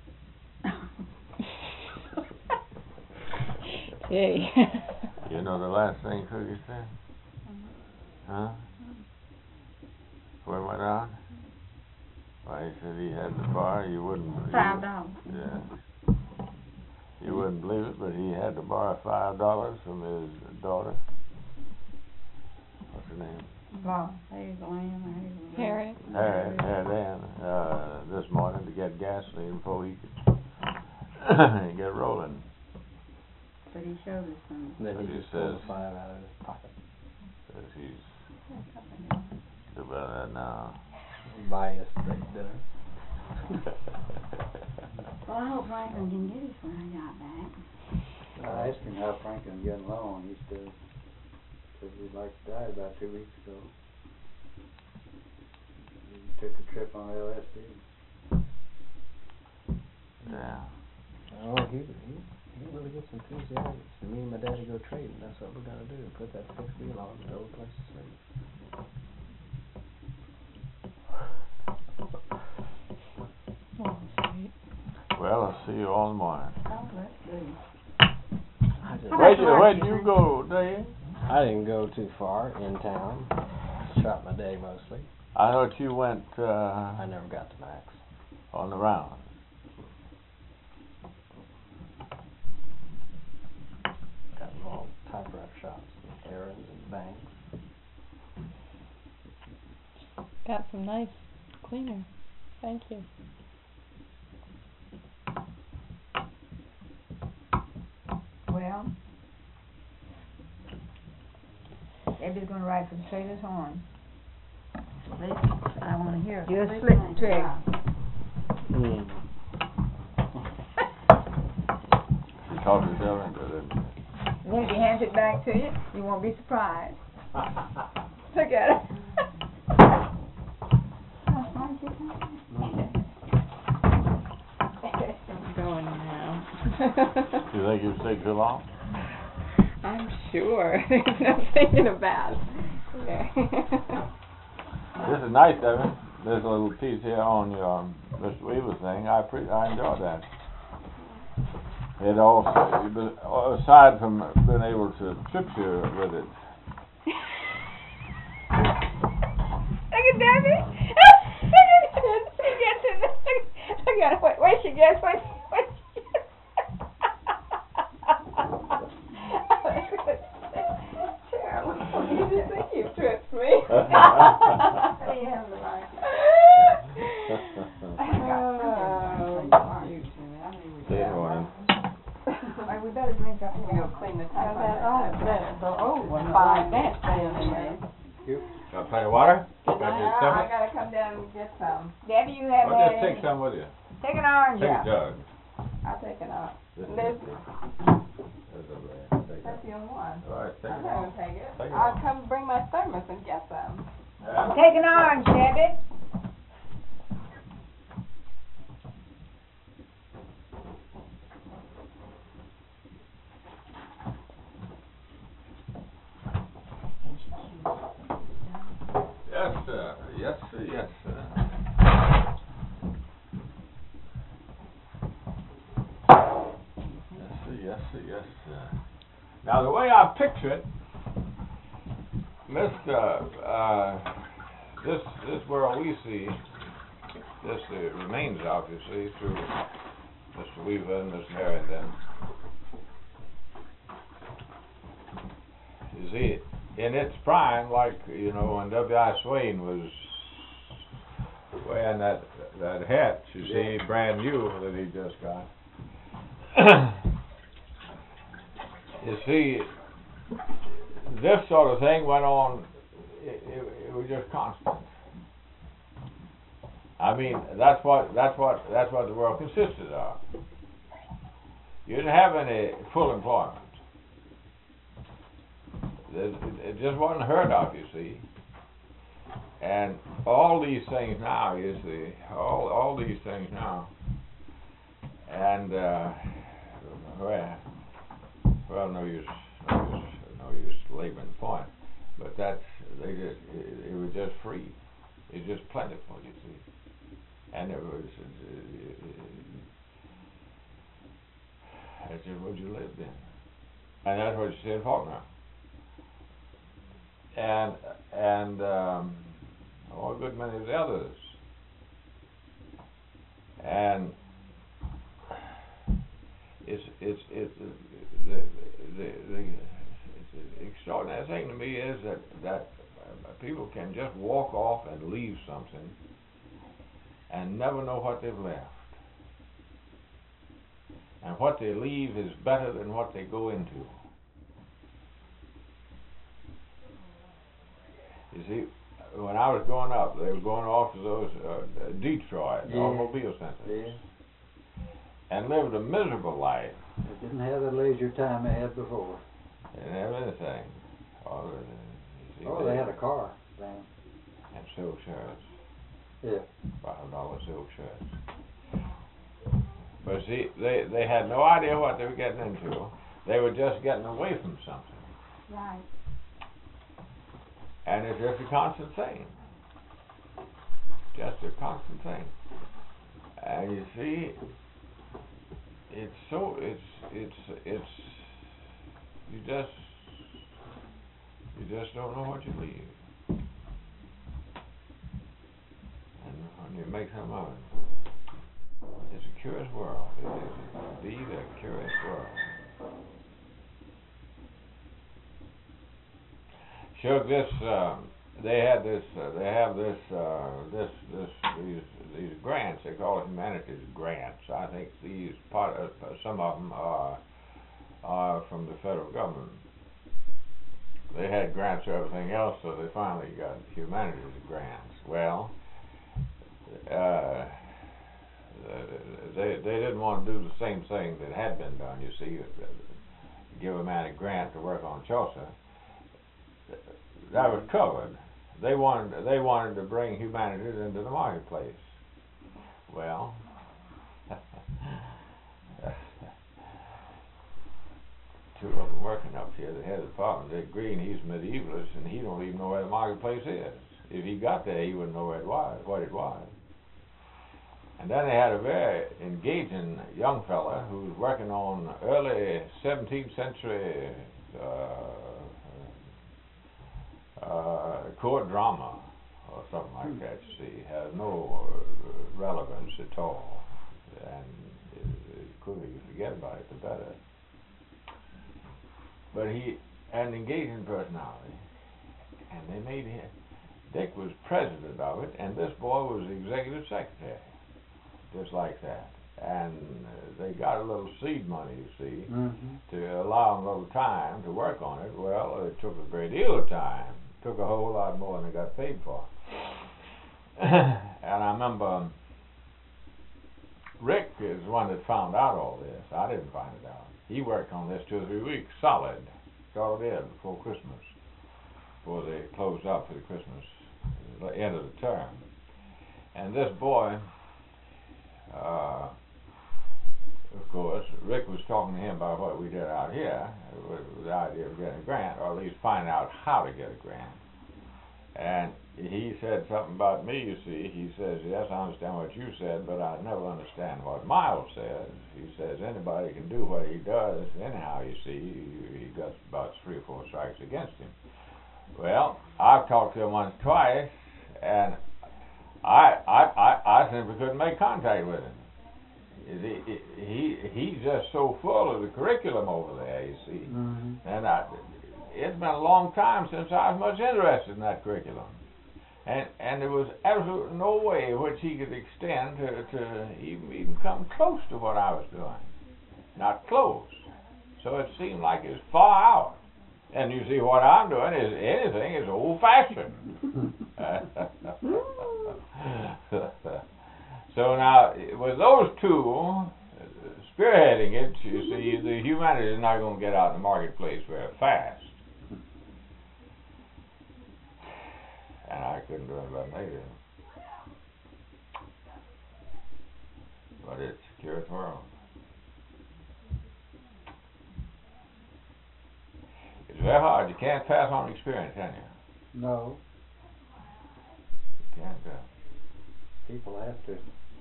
Gee. You know the last thing Cookie said? Huh? What went on? Well, he said he had the bar, you wouldn't believe it. $5. Yeah. You wouldn't believe it, but he had to borrow $5 from his daughter. What's her name? Wow. Hazel Ann or Hazel Ann. Harriet. Harriet Ann, this morning to get gasoline before he could get rolling. But he showed us some. And then But he he just pulled says- the 5 out of his pocket. Says he's about that now. Buy us steak dinner. Well, I hope Franklin can get us when I got back. I asked him how Franklin getting along. He said he'd like to die about 2 weeks ago. He took a trip on LSD. Yeah. Oh, he really gets enthusiastic. So me and my daddy go trading. That's what we're going to do. Put that 5th wheel on and build a place to sleep. Oh, sweet. Well, I'll see you all in the morning. Oh, that's good. Where'd you go, Dave? I didn't go too far in town. Shot my day mostly. I thought you went I never got to Max. on the round. Got involved in typewriter shops, and errands, and banks. Got some nice cleaner. Thank you. Well, Eddie's going to ride for the trailer's horn. I want to hear it. Do a slip trick. She talked herself into it. Then if he hands it back to you, you won't be surprised. Look at it. I'm going now. You think you'll stay too long? I'm sure. I'm thinking about. Yeah. This is nice, Devin. There's a little piece here on your Mr. Weaver thing. I enjoyed that. It also, aside from being able to trip you with it. Look at Debbie. She gets it. Look at her. Wait, she gets what she Terrible. You just think you tripped me. We better drink up. We go clean the top. The old one. Fine. That's staying in there. Got plenty of water? I gotta come down and get some. Debbie, you have Well, had just take some with you. Take an orange Take a out. jug. I'll take it out. This is- There's, There's over there. Take that's it. the only one. All right, take I'm it not on. gonna take it. Take it I'll on. come bring my thermos and get some. Yeah. Take an orange, Debbie. Yes, sir. Yes, sir. Yes, sir. Yes, sir. Yes, sir. Yes, sir. Now, the way I picture it, this world we see, this remains obviously through Mr. Weaver and Miss Harrington. You see, in its prime, like, you know, when W.I. Swain was wearing that hat, you see, brand new that he just got. You see, this sort of thing went on, it was just constant. I mean, that's what the world consisted of. You didn't have any full employment. It just wasn't heard of, you see. And all these things now, you see, all these things now. And well, no use laboring the point. But it was just free. It was just plentiful, you see. And it was that's just what you lived in. And that's what you see in Faulkner. And a good many of the others. And it's the extraordinary thing to me is that people can just walk off and leave something and never know what they've left. And what they leave is better than what they go into. You see, when I was growing up, they were going off to those Detroit automobile centers. Yeah. And lived a miserable life. They didn't have the leisure time they had before. They didn't have anything. They had a car then. And silk shirts. Yeah. $5 silk shirts. But see, they had no idea what they were getting into. They were just getting away from something. Right. And it's just a constant thing. Just a constant thing. And you see, you just don't know what you leave. And when you make some of it, it's a curious world. It is indeed a curious world. Sure, they have these grants. They call it humanities grants. I think some of them are from the federal government. They had grants for everything else, so they finally got humanities grants. Well, they didn't want to do the same thing that had been done. You see, give a man a grant to work on Chaucer. That was covered. they wanted to bring humanities into the marketplace. Well, two of them working up here, the head of the department, Dick Green, he's a medievalist, and he don't even know where the marketplace is. If he got there, he wouldn't know where it was, what it was. And then they had a very engaging young fella who was working on early 17th century court drama or something like that. You see, had no relevance at all, and the quicker you forget about it, the better. But he had an engaging personality, and they made him. Dick was president of it, and this boy was the executive secretary, just like that. And they got a little seed money, you see, to allow them a little time to work on it. Well, it took a great deal of time. It took a whole lot more than they got paid for. And I remember Rick is the one that found out all this. I didn't find it out. He worked on this 2 or 3 weeks, solid. Solid in before Christmas, before they closed up for the Christmas, the end of the term. And this boy, of course, Rick was talking to him about what we did out here, with the idea of getting a grant, or at least finding out how to get a grant. And he said something about me, you see. He says, yes, I understand what you said, but I never understand what Miles says. He says anybody can do what he does anyhow, you see. He got about 3 or 4 strikes against him. Well, I've talked to him once, twice, and I simply couldn't make contact with him. He's just so full of the curriculum over there, you see. And it's been a long time since I was much interested in that curriculum. And there was absolutely no way in which he could extend to even come close to what I was doing. Not close. So it seemed like it was far out. And you see, what I'm doing is anything is old-fashioned. So now, with those two spearheading it, you see, the humanities is not going to get out in the marketplace very fast. And I couldn't do anything about it. But it's secure tomorrow. It's very hard. You can't pass on experience, can you? No. You can't. People have to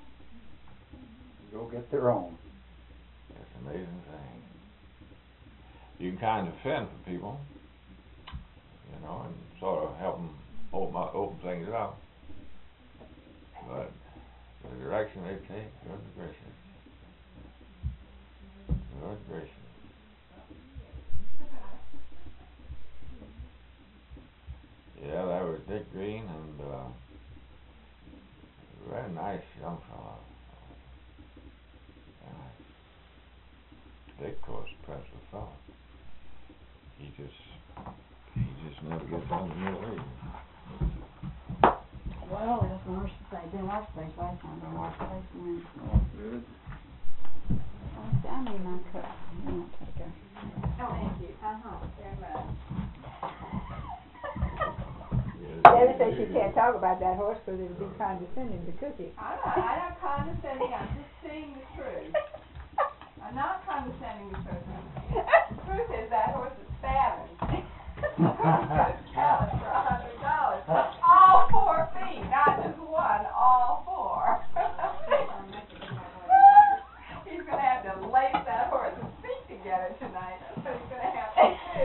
go get their own. It's an amazing thing. You can kind of fend for people, you know, and sort of help them open things up. But the direction they take, good gracious. Good gracious. Yeah, that was Dick Green, and a very nice young fellow. Dick, of course, principal fellow. He just never gets on the middle age. Well, that's the nurse place. Didn't wash the place last time. Didn't wash the place when. Good. I need my cup. You want to go? Oh, thank you. Very much. Debbie says she can't talk about that horse because it would be condescending to Cookie. I'm not condescending. I'm just seeing the truth. I'm not condescending to truth. The truth is that horse is fattened. Callous for $100. All 4 feet, not just one, all 4. He's going to have to lace that horse's feet together tonight. That's what he's going to have to do.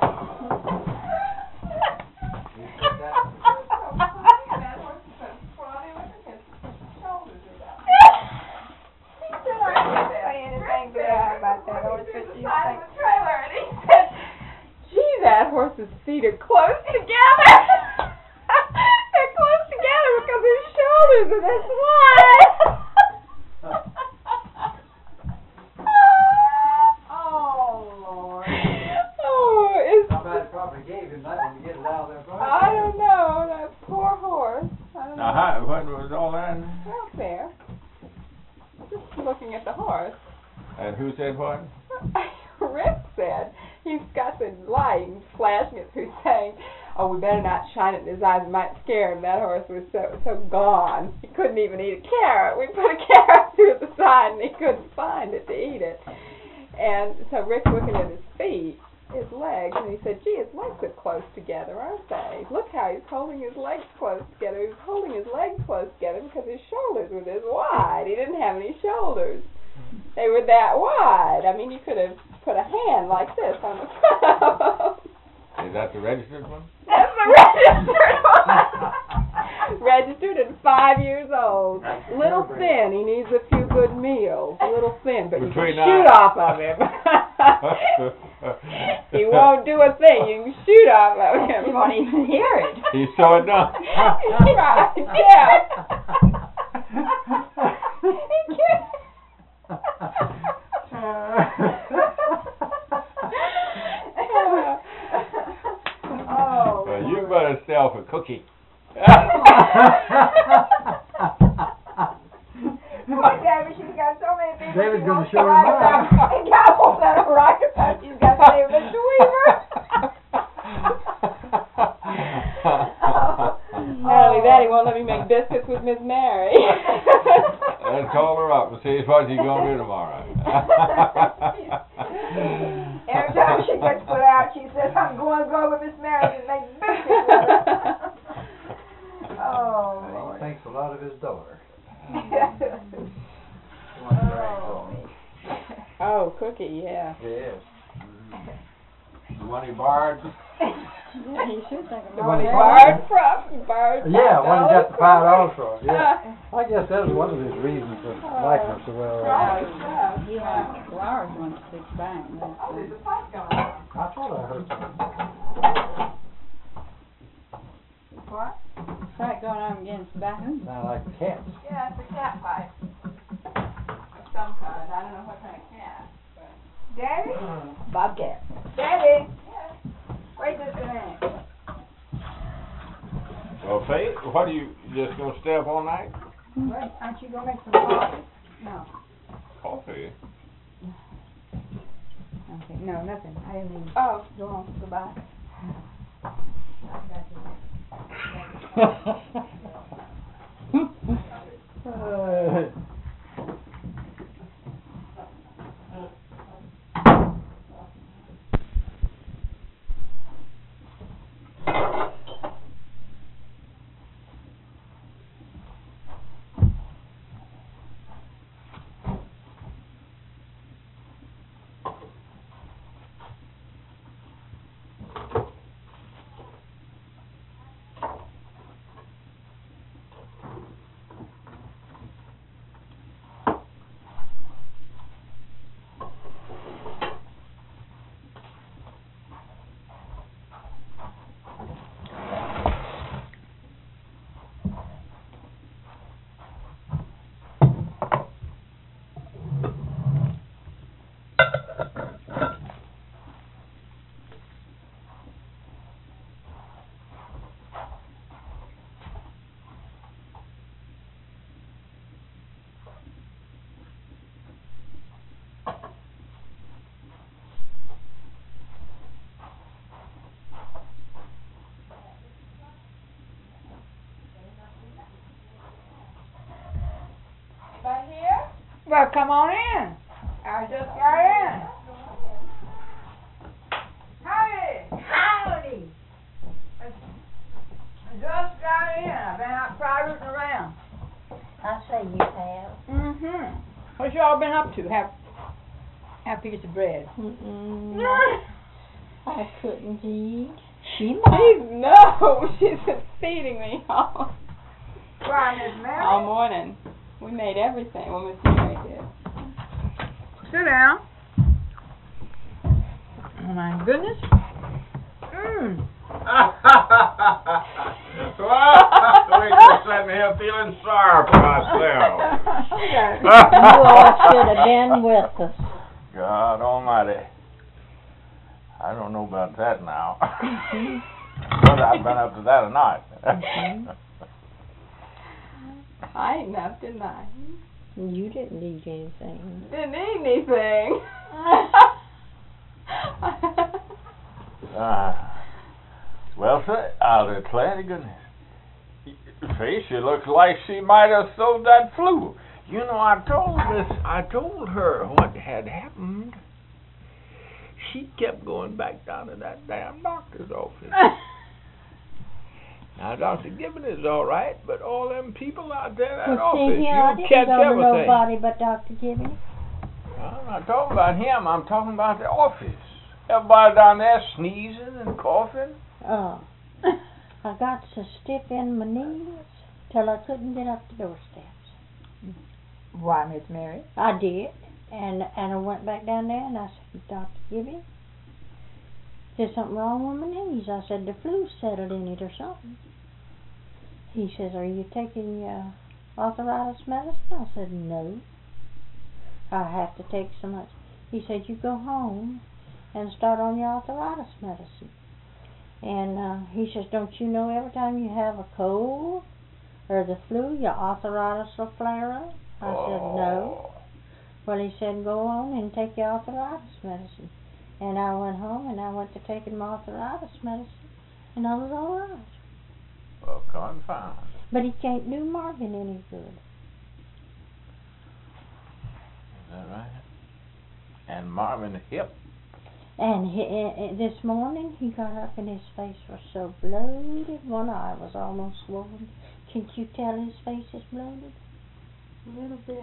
That horse is so scrawny. Look at his shoulders are out. He said, I didn't say anything bad about that horse, but you think. Trailer, and he said, gee, that horse's feet are close together. They're close together because his shoulders are this wide. Oh, Lord. Oh, it's... Somebody probably gave him that one to get it out of there. I don't know, that poor horse. I don't know. Now, when was all that? Well, there. Just looking at the horse. And who said what? Rick said, he's got the light flashing it through saying, oh, we better not shine it in his eyes, it might scare him. That horse was so gone. He couldn't even eat a carrot. We put a carrot to the side and he couldn't find it to eat it. And so Rick's looking at his feet, his legs, and he said, gee, his legs are close together, aren't they? Look how he's holding his legs close together. He was holding his legs close together because his shoulders were this wide. He didn't have any shoulders. They were that wide. I mean, you could have put a hand like this on the front of them. Is that the registered one? That's the registered one. Registered at 5 years old. Little thin. He needs a few good meals. A little thin, but you can shoot off of him. He won't do a thing. You can shoot off of him. You won't even hear it. He's so done. Right, yeah. He can't. You better sell for Cookie. She's got so many people. David's going to show her mine. And Cowboys that are rocket up. She's got to save Mr. Weaver. Not only that, he won't let me make biscuits with Miss Mary. Let's call her up and see what she's going to do tomorrow. Every time she gets put out, she says, I'm going to go with Miss Mary and make biscuits with her. Oh, Lord. He thinks a lot of his daughter. Oh, Cookie, yeah. Yes. The one he borrowed? Yeah, he should think The about one he that. borrowed from? He borrowed Yeah, when he got the $5 from. Yeah. Yeah. I guess that was one of his reasons for liking her so well. He had flowers once to fix back. Oh, there's a fight going on. I thought I heard something. What? Fight going on against Bahoo. Sound like cats. Yeah, it's a cat fight. Of some kind. I don't know what kind of cat. Daddy? Bobcat. Daddy? Wait just a minute. Well, Faith, what are you just going to stay up all night? What? Aren't you going to make some coffee? No. Coffee? Okay, no, nothing. I didn't mean. Oh, go on. Goodbye. Anybody here? Well, come on in. I just got in. Howdy. Howdy. I just got in. I've been out prowling around. I say you have. Mm-hmm. What y'all been up to? Have a piece of bread. I couldn't eat. She No, she's been feeding me all Why, Miss Mary? morning. We made everything. Well, Miss Mary did. Sit down. Oh, my goodness. Mmm. We just sitting here feeling sorry for ourselves. You all should have been with us. God almighty. I don't know about that now. Whether I've been up to that or not. I ate enough, didn't I? You didn't eat anything. Didn't eat anything. Well, sir, I'll declare to goodness. See, she looks like she might have sold that flu. You know, I told her what had happened. She kept going back down to that damn doctor's office. Now, Dr. Gibbon is all right, but all them people out there in that Well, office, see here, I you didn't catch go to everything. nobody but Dr. Gibbon. I'm not talking about him. I'm talking about the office. Everybody down there sneezing and coughing. I got so stiff in my knees till I couldn't get up the doorsteps. Why, Miss Mary? I did, and I went back down there and I said, Dr. Gibbon, there's something wrong with my knees. I said, the flu settled in it or something. He says, are you taking arthritis medicine? I said, no. I have to take so much. He said, you go home and start on your arthritis medicine. And he says, don't you know every time you have a cold or the flu, your arthritis will flare up? I said, no. Well, he said, go on and take your arthritis medicine. And I went home and I went to taking my arthritis medicine, and I was all right. Well, confound. But he can't do Marvin any good. Is that right? And Marvin hip. And this morning he got up and his face was so bloated. One eye was almost swollen. Can't you tell his face is bloated? A little bit.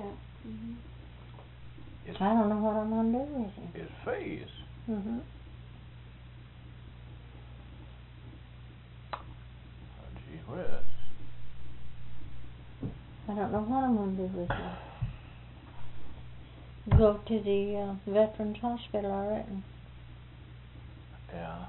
I don't know what I'm going to do with him. His face. Mm-hmm. Oh, gee whiz. I don't know what I'm going to do with him. Go to the Veterans Hospital, I reckon. Yeah.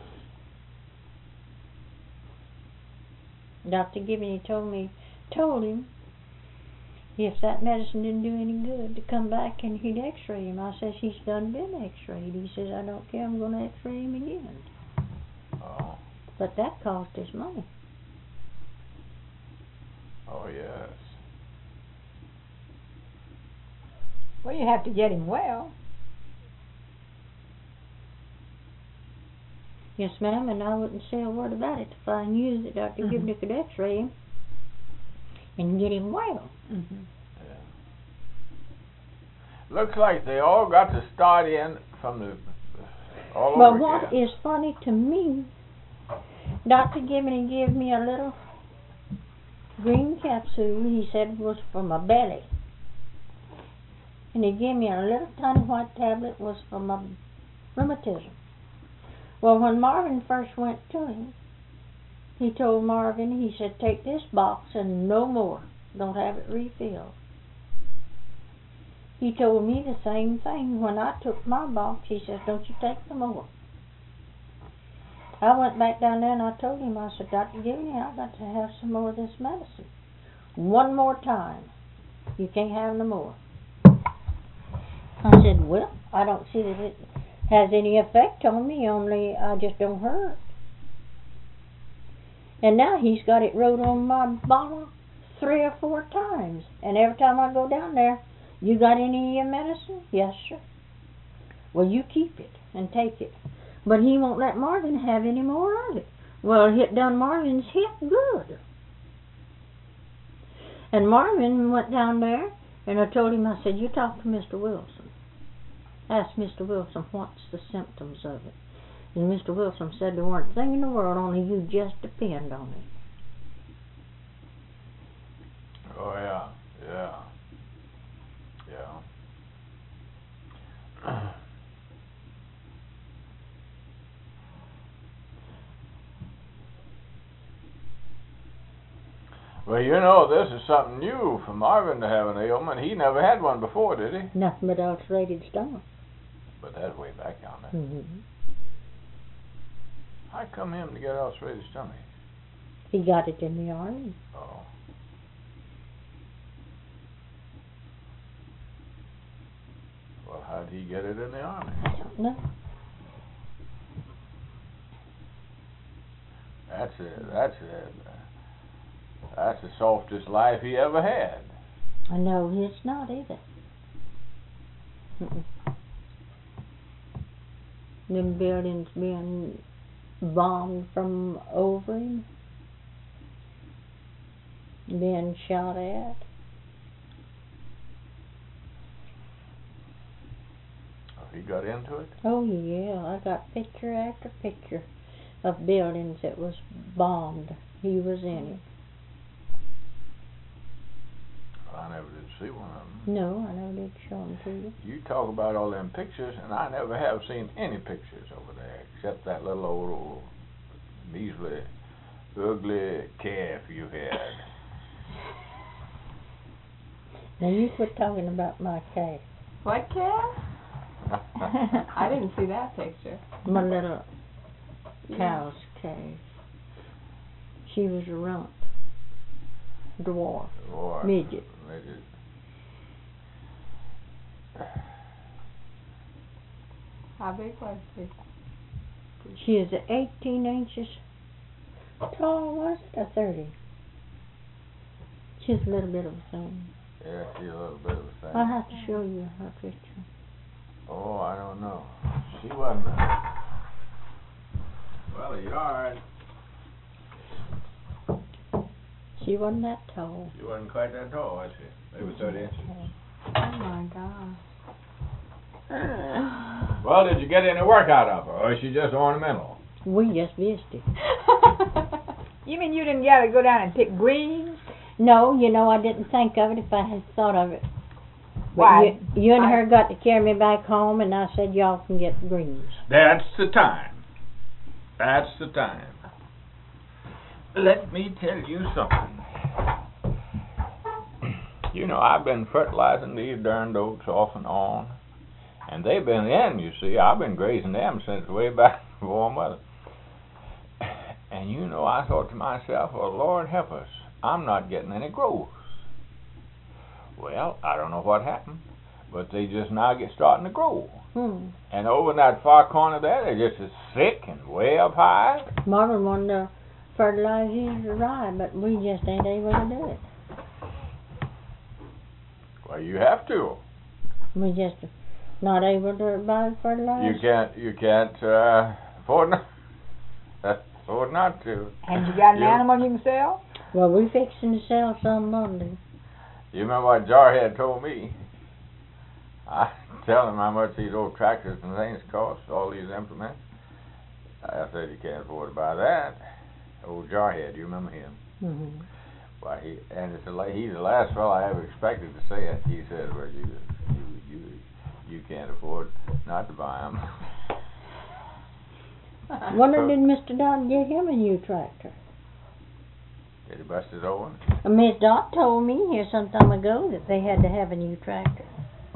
Dr. Gibbon, he told him if that medicine didn't do any good to come back and he'd x-ray him. I says, he's done been x-rayed. He says, I don't care, I'm going to x-ray him again. Oh. But that cost his money. Oh, yes. Well, you have to get him well. Yes, ma'am, and I wouldn't say a word about it if I knew that Dr. Gibbon could x-ray him and get him well. Mm-hmm. Yeah. Looks like they all got to start in from the all But over what again. is funny to me, Dr. Gibbon gave me a little green capsule he said was for my belly. And he gave me a little tiny white tablet was for my rheumatism. Well, when Marvin first went to him, he told Marvin, he said, take this box and no more. Don't have it refilled. He told me the same thing when I took my box. He says, don't you take no more. I went back down there and I told him, I said, Dr. Gibbon, I got to have some more of this medicine. One more time. You can't have no more. I said, well, I don't see that it has any effect on me, only I just don't hurt. And now he's got it wrote on my bottle 3 or 4 times. And every time I go down there, you got any of your medicine? Yes, sir. Well, you keep it and take it. But he won't let Marvin have any more of it. Well, it done Marvin's hip good. And Marvin went down there, and I told him, I said, you talk to Mr. Wilson. Ask Mr. Wilson what's the symptoms of it. And Mr. Wilson said there weren't a thing in the world, only you just depend on it. Oh, yeah. Yeah. Yeah. Well, you know, this is something new for Marvin to have an ailment. He never had one before, did he? Nothing but ulcerated stomach. But that's way back down there. Mm-hmm. How come him to get ulcerated stomach? He got it in the army. Oh. Well, how'd he get it in the army? I don't know. That's the softest life he ever had. I know it's not either. Mm-mm. Them buildings being bombed from over him, being shot at. Oh, he got into it? Oh yeah, I got picture after picture of buildings that was bombed. He was in it. I never did see one of them. No, I never did show them to you. You talk about all them pictures, and I never have seen any pictures over there, except that little old measly, ugly calf you had. Now you quit talking about my calf. What calf? I didn't see that picture. My little cow's calf. She was a runt. Dwarf. Midget. How big was she? She is 18 inches tall, was it? Or 30? She's a little bit of a thing. Yeah, she's a little bit of a thing. I'll have to show you her picture. Oh, I don't know. She wasn't well, a yard. She wasn't that tall. She wasn't quite that tall, was she? Maybe 30 inches. Oh my gosh. Well, did you get any work out of her, or is she just ornamental? We just visited. You mean you didn't get to go down and pick greens? No, you know, I didn't think of it if I had thought of it. But Why? you and her got to carry me back home, and I said y'all can get greens. That's the time. That's the time. Let me tell you something. You know, I've been fertilizing these darned oaks off and on. And they've been in, you see. I've been grazing them since way back before mother. And you know, I thought to myself, well, Lord help us, I'm not getting any growth. Well, I don't know what happened, but they just now get starting to grow. And over in that far corner there, they're just as thick and way up high. Marvin wanted to fertilize his rye, but we just ain't able to do it. Well, you have to. We just not able to buy fertilizer. You can't afford not to. And you got an animal you can sell? Well, we fixing to sell some Monday. You remember what Jarhead told me? I tell him how much these old tractors and things cost, all these implements. I said, you can't afford to buy that. Old Jarhead, you remember him? Mm-hmm. Why, he's the last fellow I ever expected to say it. He said, well, you can't afford not to buy them. Wonder did Mr. Dodd get him a new tractor? Did he bust his old one? Miss Dot told me here some time ago that they had to have a new tractor.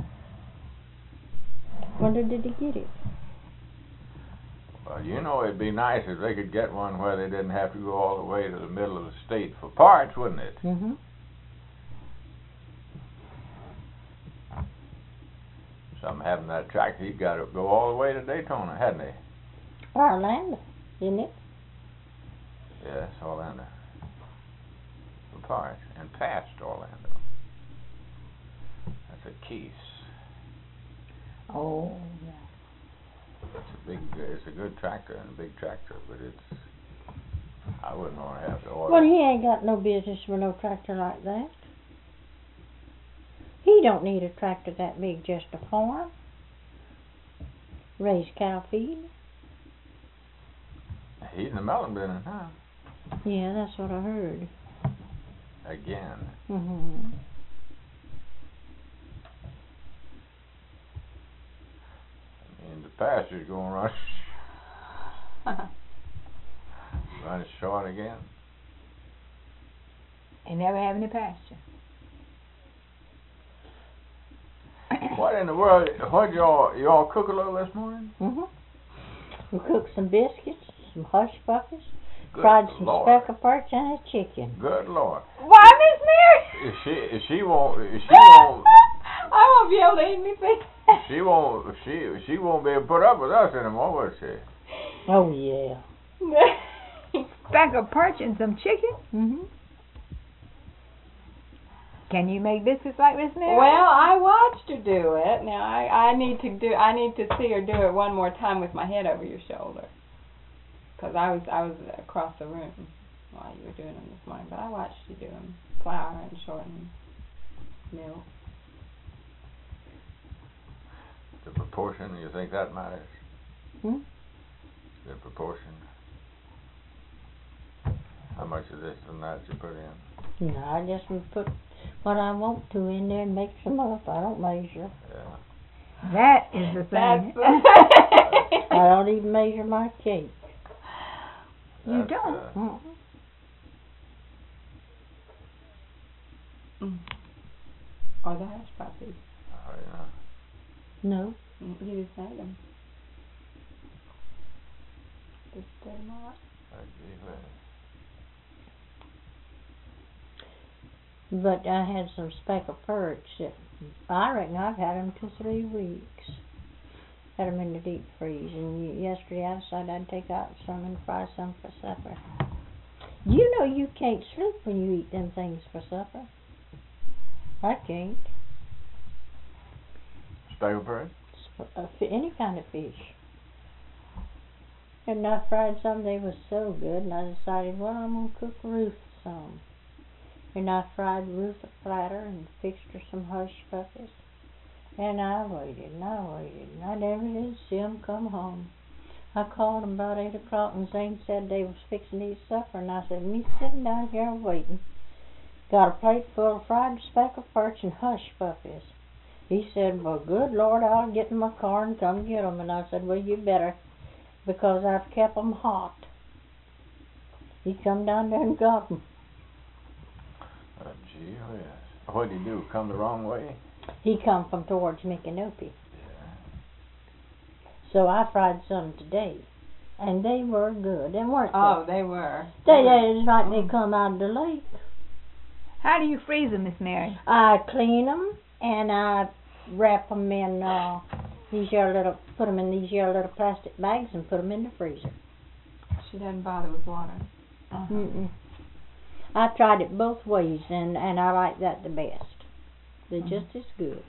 Wonder did he get it? Well, you know, it'd be nice if they could get one where they didn't have to go all the way to the middle of the state for parts, wouldn't it? Mm-hmm. Some having that tractor, he'd got to go all the way to Daytona, hadn't he? Orlando, isn't it? Yes, Orlando. For parts, and past Orlando. That's a Keith's. Oh, It's a good tractor and a big tractor, but I wouldn't want to have to order. well, he ain't got no business with no tractor like that. He don't need a tractor that big just to farm. Raise cow feed. He's in the melon business now. Yeah, that's what I heard. Again. Mm-hmm. And the pasture's going to run short again. And never have any pasture. What in the world? What y'all cook a little this morning? Mm-hmm. We cooked some biscuits, some hush puppies, Good fried some Lord. speckle perch and a chicken. Good Lord. Why, Miss Mary? She won't. I won't be able to eat anything. She won't be able to put up with us anymore, will she? Oh yeah. Stack of perch and some chicken? Mm-hmm. Can you make biscuits like Miss Mary? Well, I watched her do it. Now I need to see her do it one more time with my head over your shoulder. Because I was across the room while you were doing them this morning, but I watched you do them, flour and shorten milk. The proportion, you think that matters? Hmm? The proportion. How much of this and that you put in? No, I just put what I want to in there and mix them up. I don't measure. Yeah. That is the thing. I don't even measure my cake. You That's, don't? Mm-mm. Or the hush puppies. Oh, yeah. No. You just made them. Just did them all up. Gee whiz. But I had some speckled perch that I reckon I've had them 2 or 3 weeks. Had them in the deep freeze, and yesterday I decided I'd take out some and fry some for supper. You know you can't sleep when you eat them things for supper. I can't. Speckled bird? Any kind of fish. And I fried some, they was so good, and I decided, well, I'm going to cook Ruth some. And I fried Ruth a platter and fixed her some hush puppies. And I waited, and I never did see them come home. I called them about 8 o'clock, and Zane said they was fixing to eat supper, and I said, me sitting down here waiting. Got a plate full of fried speckled perch and hush puppies. He said, well, good Lord, I'll get in my car and come get them. And I said, well, you better, because I've kept them hot. He come down there and got them. Gee whiz. What'd he do, come the wrong way? He come from towards Micanopy. Yeah. So I fried some today. And they were good, and weren't they? Oh, they were. It's like they come out of the lake. How do you freeze them, Miss Mary? I clean them, and I wrap them in put them in these little plastic bags and put them in the freezer. She doesn't bother with water. Mm-mm. I tried it both ways, and I like that the best. They're just as good.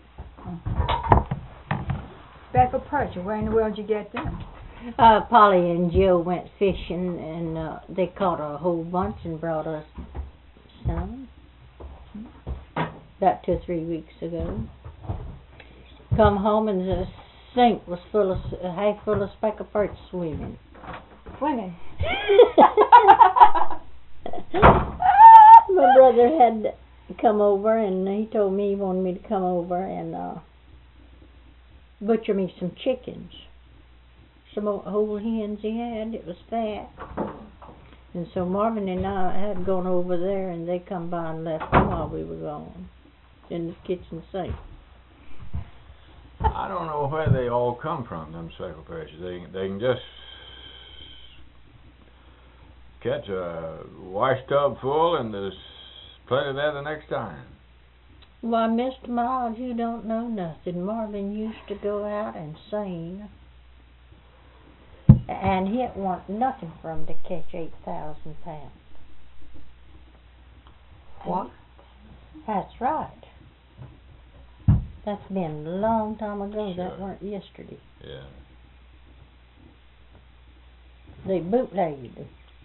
Speckled perch, where in the world did you get them? Polly and Joe went fishing, and they caught a whole bunch and brought us some. About 2 or 3 weeks ago. Come home and the sink was half full of speckled perch swimming. Swimming. My brother had come over, and he told me he wanted me to come over and butcher me some chickens. Some whole hens he had. It was fat. And so Marvin and I had gone over there, and they come by and left them while we were gone in the kitchen sink. I don't know where they all come from, them speckled perch. They can just catch a wash tub full, and there's plenty there the next time. Why, Mr. Miles, you don't know nothing. Marvin used to go out and sing, and it wasn't nothing for him to catch 8,000 pounds. What? That's right. That's been a long time ago. Sure. That weren't yesterday. Yeah. They bootlegged.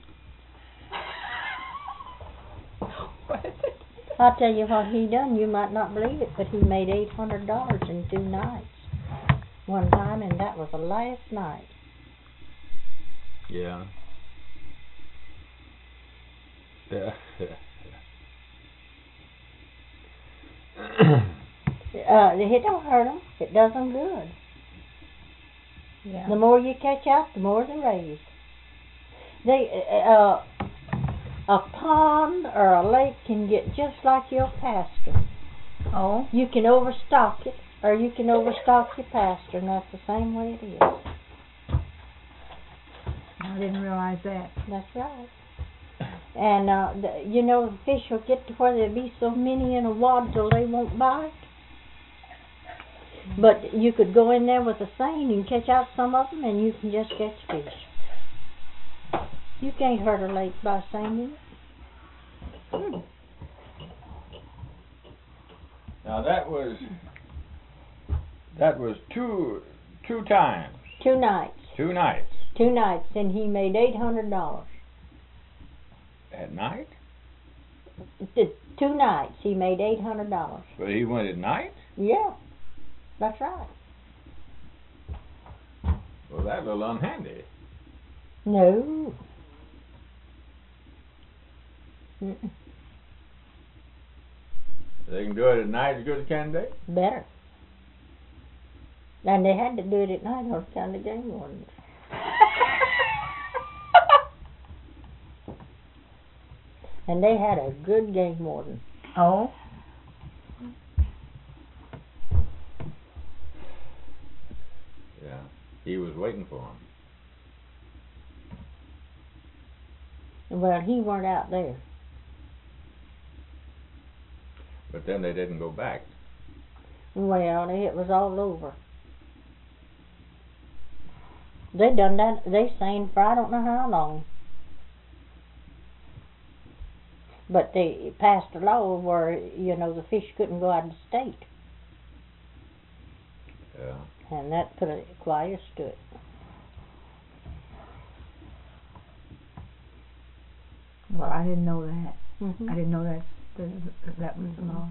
I'll tell you what he done. You might not believe it, but he made $800 in 2 nights. One time, and that was the last night. Yeah. Yeah. It don't hurt them. It does them good. Yeah. The more you catch out, the more they raise. A pond or a lake can get just like your pasture. Oh? You can overstock it, or you can overstock your pasture, and that's the same way it is. I didn't realize that. That's right. And, the fish will get to where there'll be so many in a wad till they won't bite. But you could go in there with a seine and catch out some of them, and you can just catch fish. You can't hurt a lake by seining it. Now that was two times. 2 nights. 2 nights. 2 nights, and he made $800. At night? 2 nights, he made $800. But he went at night? Yeah, that's right. Well, that's a little unhandy. No. Mm-mm. They can do it at night as good as can they? Better. And they had to do it at night on account of game wardens. And they had a good game warden. Oh? Yeah. He was waiting for him. Well, he weren't out there. But then they didn't go back. Well, it was all over. They done that, they sang for I don't know how long. But they passed a law where, the fish couldn't go out of the state. Yeah. And that put a quiet to it. Well, I didn't know that. Mm-hmm. I didn't know that was the law.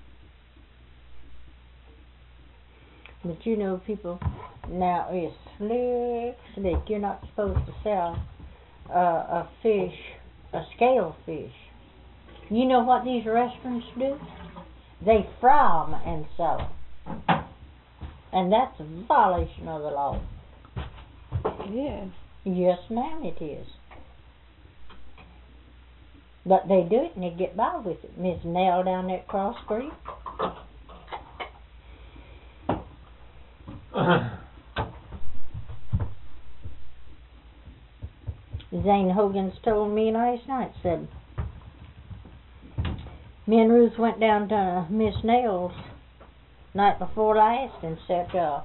But people now is slick. You're not supposed to sell a fish, a scale fish. You know what these restaurants do? They fry them and sell them. And that's a violation of the law. It is. Yes, ma'am, it is. But they do it and they get by with it. Miss Nell down there at Cross Creek. Zane Hogan's told me last night, said, me and Ruth went down to Miss Nell's night before last and said,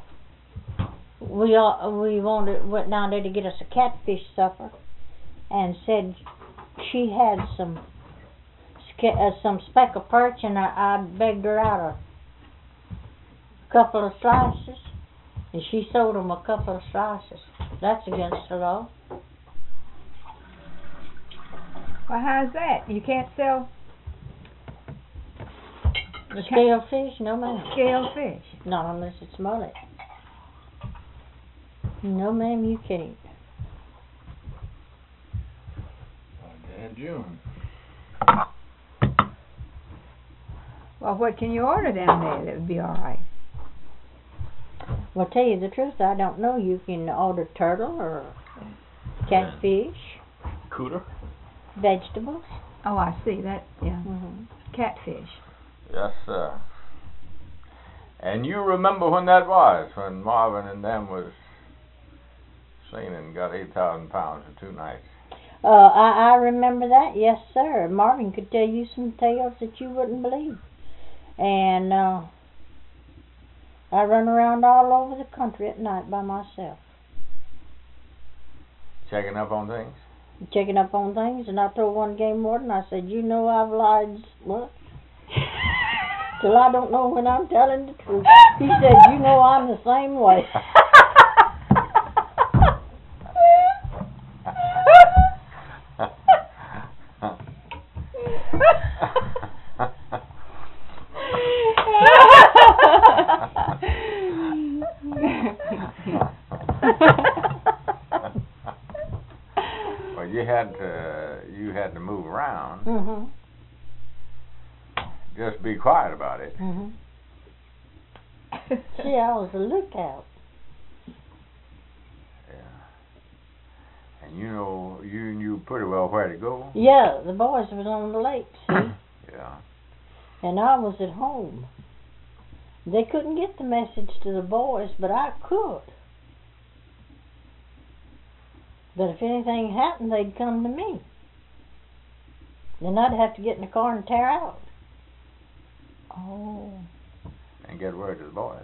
we went down there to get us a catfish supper, and said she had some speck of perch, and I begged her out a couple of slices, and she sold them a couple of slices. That's against the law. Well, how's that? You can't sell Scale fish? No, ma'am. scale fish. Not unless it's mullet. No, ma'am, you can't. And June. Well, what can you order down there that would be all right? Well, tell you the truth, I don't know. You can order turtle or catfish, Cooter? vegetables. Oh, I see that. Yeah, Mm-hmm. catfish. Yes, sir. And you remember when that was, when Marvin and them was seen and got 8,000 pounds in 2 nights. I remember that, yes, sir. Marvin could tell you some tales that you wouldn't believe. And I run around all over the country at night by myself. Checking up on things? Checking up on things, and I told one game warden, I said, I've lied, what? Till I don't know when I'm telling the truth. He said, I'm the same way. Well, you had to move around. Mm-hmm. Just be quiet about it. Mm-hmm. See, I was a lookout. Yeah. And you knew pretty well where to go. Yeah, the boys was on the lake, see? Yeah. And I was at home. They couldn't get the message to the boys, but I could. But if anything happened, they'd come to me. Then I'd have to get in the car and tear out. Oh. And get word to the boys.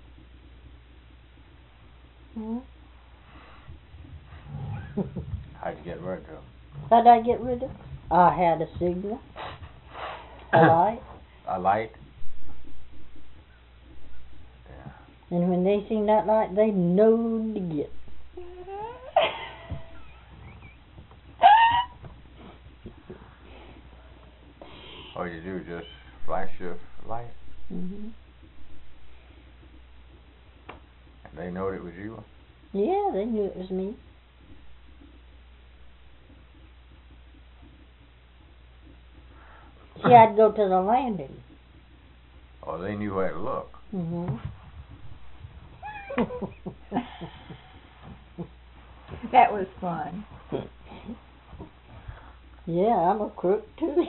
Mm-hmm. How'd you get word to them? How'd I get rid of it? I had a signal. A light. A light? Yeah. And when they seen that light, they knowed to get. They knowed it was you? Yeah, they knew it was me. See, I'd go to the landing. Oh, they knew where to look. Mhm. That was fun. Yeah, I'm a crook too.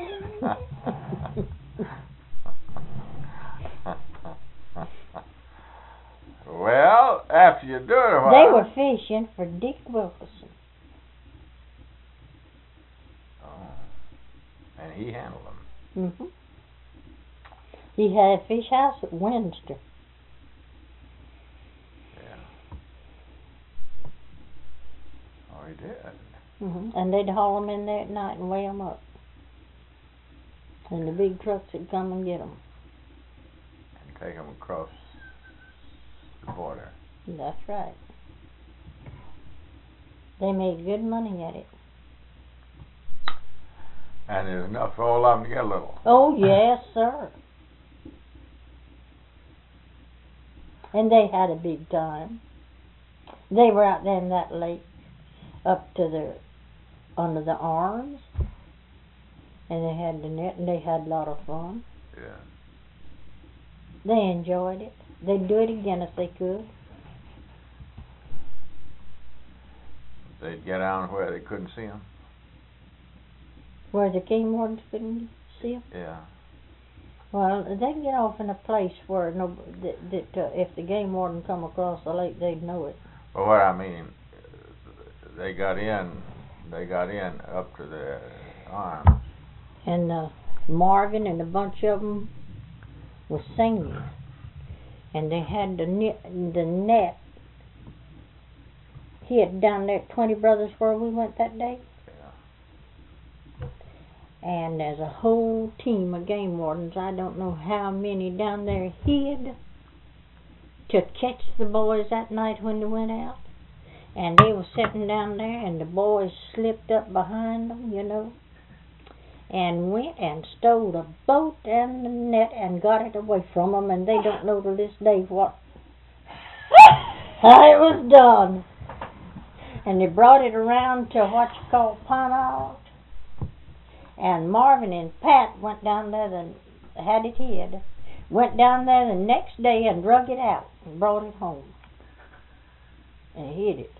Well, after you do it a while. They were fishing for Dick Wilkerson. Oh. And he handled them. Mhm. He had a fish house at Winster. Yeah. Oh, he did. Mhm. And they'd haul them in there at night and weigh them up. And the big trucks would come and get them. And take them across the border. That's right. They made good money at it. And there's enough for all of them to get a little. Oh, yes, sir. And they had a big time. They were out there in that lake up to the under the arms, and they had the net, and they had a lot of fun. Yeah. They enjoyed it. They'd do it again if they could. They'd get down where they couldn't see them. Where the game wardens couldn't see them. Yeah. Well, they'd get off in a place where if the game warden come across the lake, they'd know it. But what I mean, they got in up to their arms. And Marvin and a bunch of them was singing, and they had the net hid down there at 20 Brothers where we went that day. Yeah. And there's a whole team of game wardens, I don't know how many down there hid to catch the boys that night when they went out. And they were sitting down there, and the boys slipped up behind them, you know, and went and stole the boat and the net and got it away from them, and they don't know to this day how it was done. And they brought it around to what you call Pine Island. And Marvin and Pat went down there and had it hid. Went down there the next day and drug it out and brought it home. And hid it.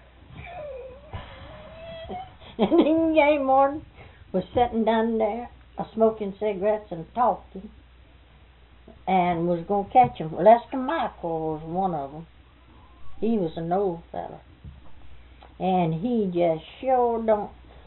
And the game warden was sitting down there smoking cigarettes and talking, and was going to catch him. Lester Michael was one of them. He was an old fella. And he just sure don't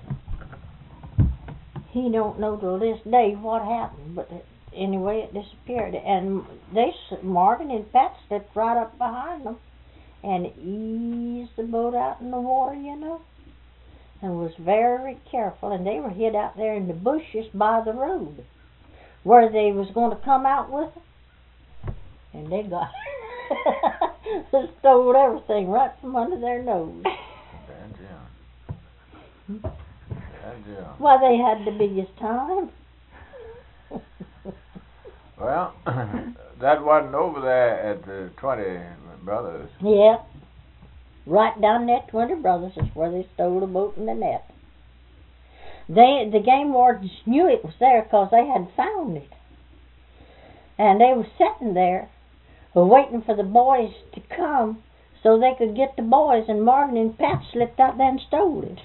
know till this day what happened. But anyway, it disappeared. And Marvin and Pat slipped right up behind them and eased the boat out in the water, you know, and was very careful. And they were hid out there in the bushes by the road where they was going to come out with them. And they got stole everything right from under their nose. Why, they had the biggest time. Well, that wasn't over there at the 20 Brothers. Yeah. Right down there at 20 Brothers is where they stole the boat and the net. The game wardens knew it was there because they had found it. And they were sitting there waiting for the boys to come so they could get the boys, and Marvin and Pat slipped out there and stole it.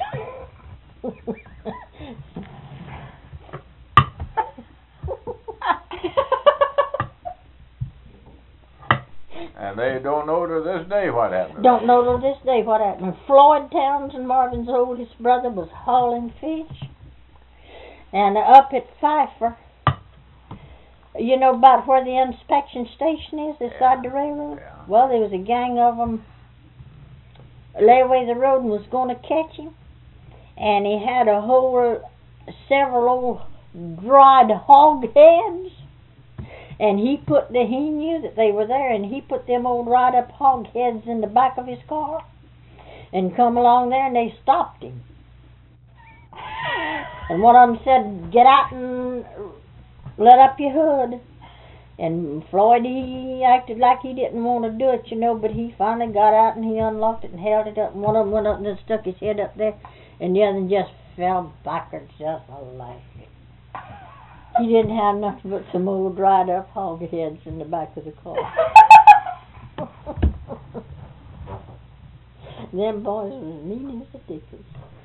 And they don't know to this day what happened. Don't know to this day what happened. Floyd Townsend, Marvin's oldest brother, was hauling fish. And up at Pfeiffer, you know about where the inspection station is, beside the railroad? Yeah. Well, there was a gang of them lay away the road and was going to catch him. And he had several old dried hog heads. And he knew that they were there, and he put them old dried up hog heads in the back of his car and come along there, and they stopped him. And one of them said, "Get out and let up your hood." And Floyd, he acted like he didn't want to do it, you know, but he finally got out and he unlocked it and held it up. One of them went up and just stuck his head up there, and the other just fell backwards, just laughing. He didn't have nothing but some old dried up hog heads in the back of the car. Them boys was mean as the dickens.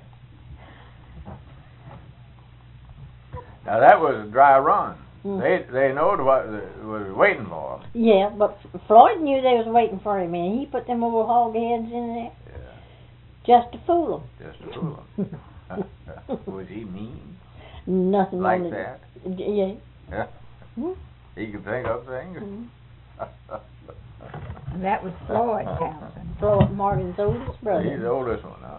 Now that was a dry run. They knowed what was waiting for them. Yeah, but Floyd knew they was waiting for him, and he put them old hog heads in there just to fool them. Just to fool them. Was he mean? Nothing like only that? Yeah. Yeah. He could think of things. That was Floyd Townsend. Floyd, Marvin's oldest brother. He's the oldest one now.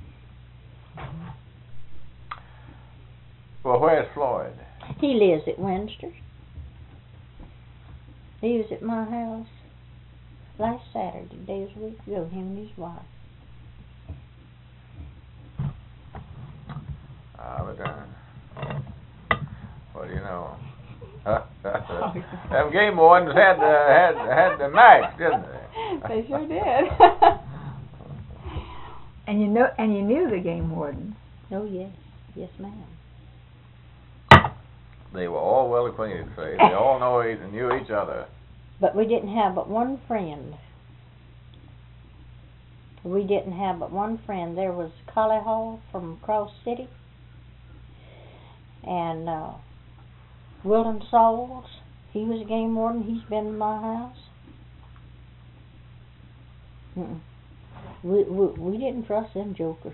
Well, where's Floyd? He lives at Winster. He was at my house last Saturday, days a week ago, him and his wife. What do you know? Them game wardens had the match, didn't they? They sure did. And you knew the game wardens. Oh yes, yes ma'am. They were all well acquainted, say. They all knew each other. But we didn't have but one friend. We didn't have but one friend. There was Collie Hall from Cross City. And Wilton Sauls, he was a game warden. He's been in my house. We didn't trust them jokers.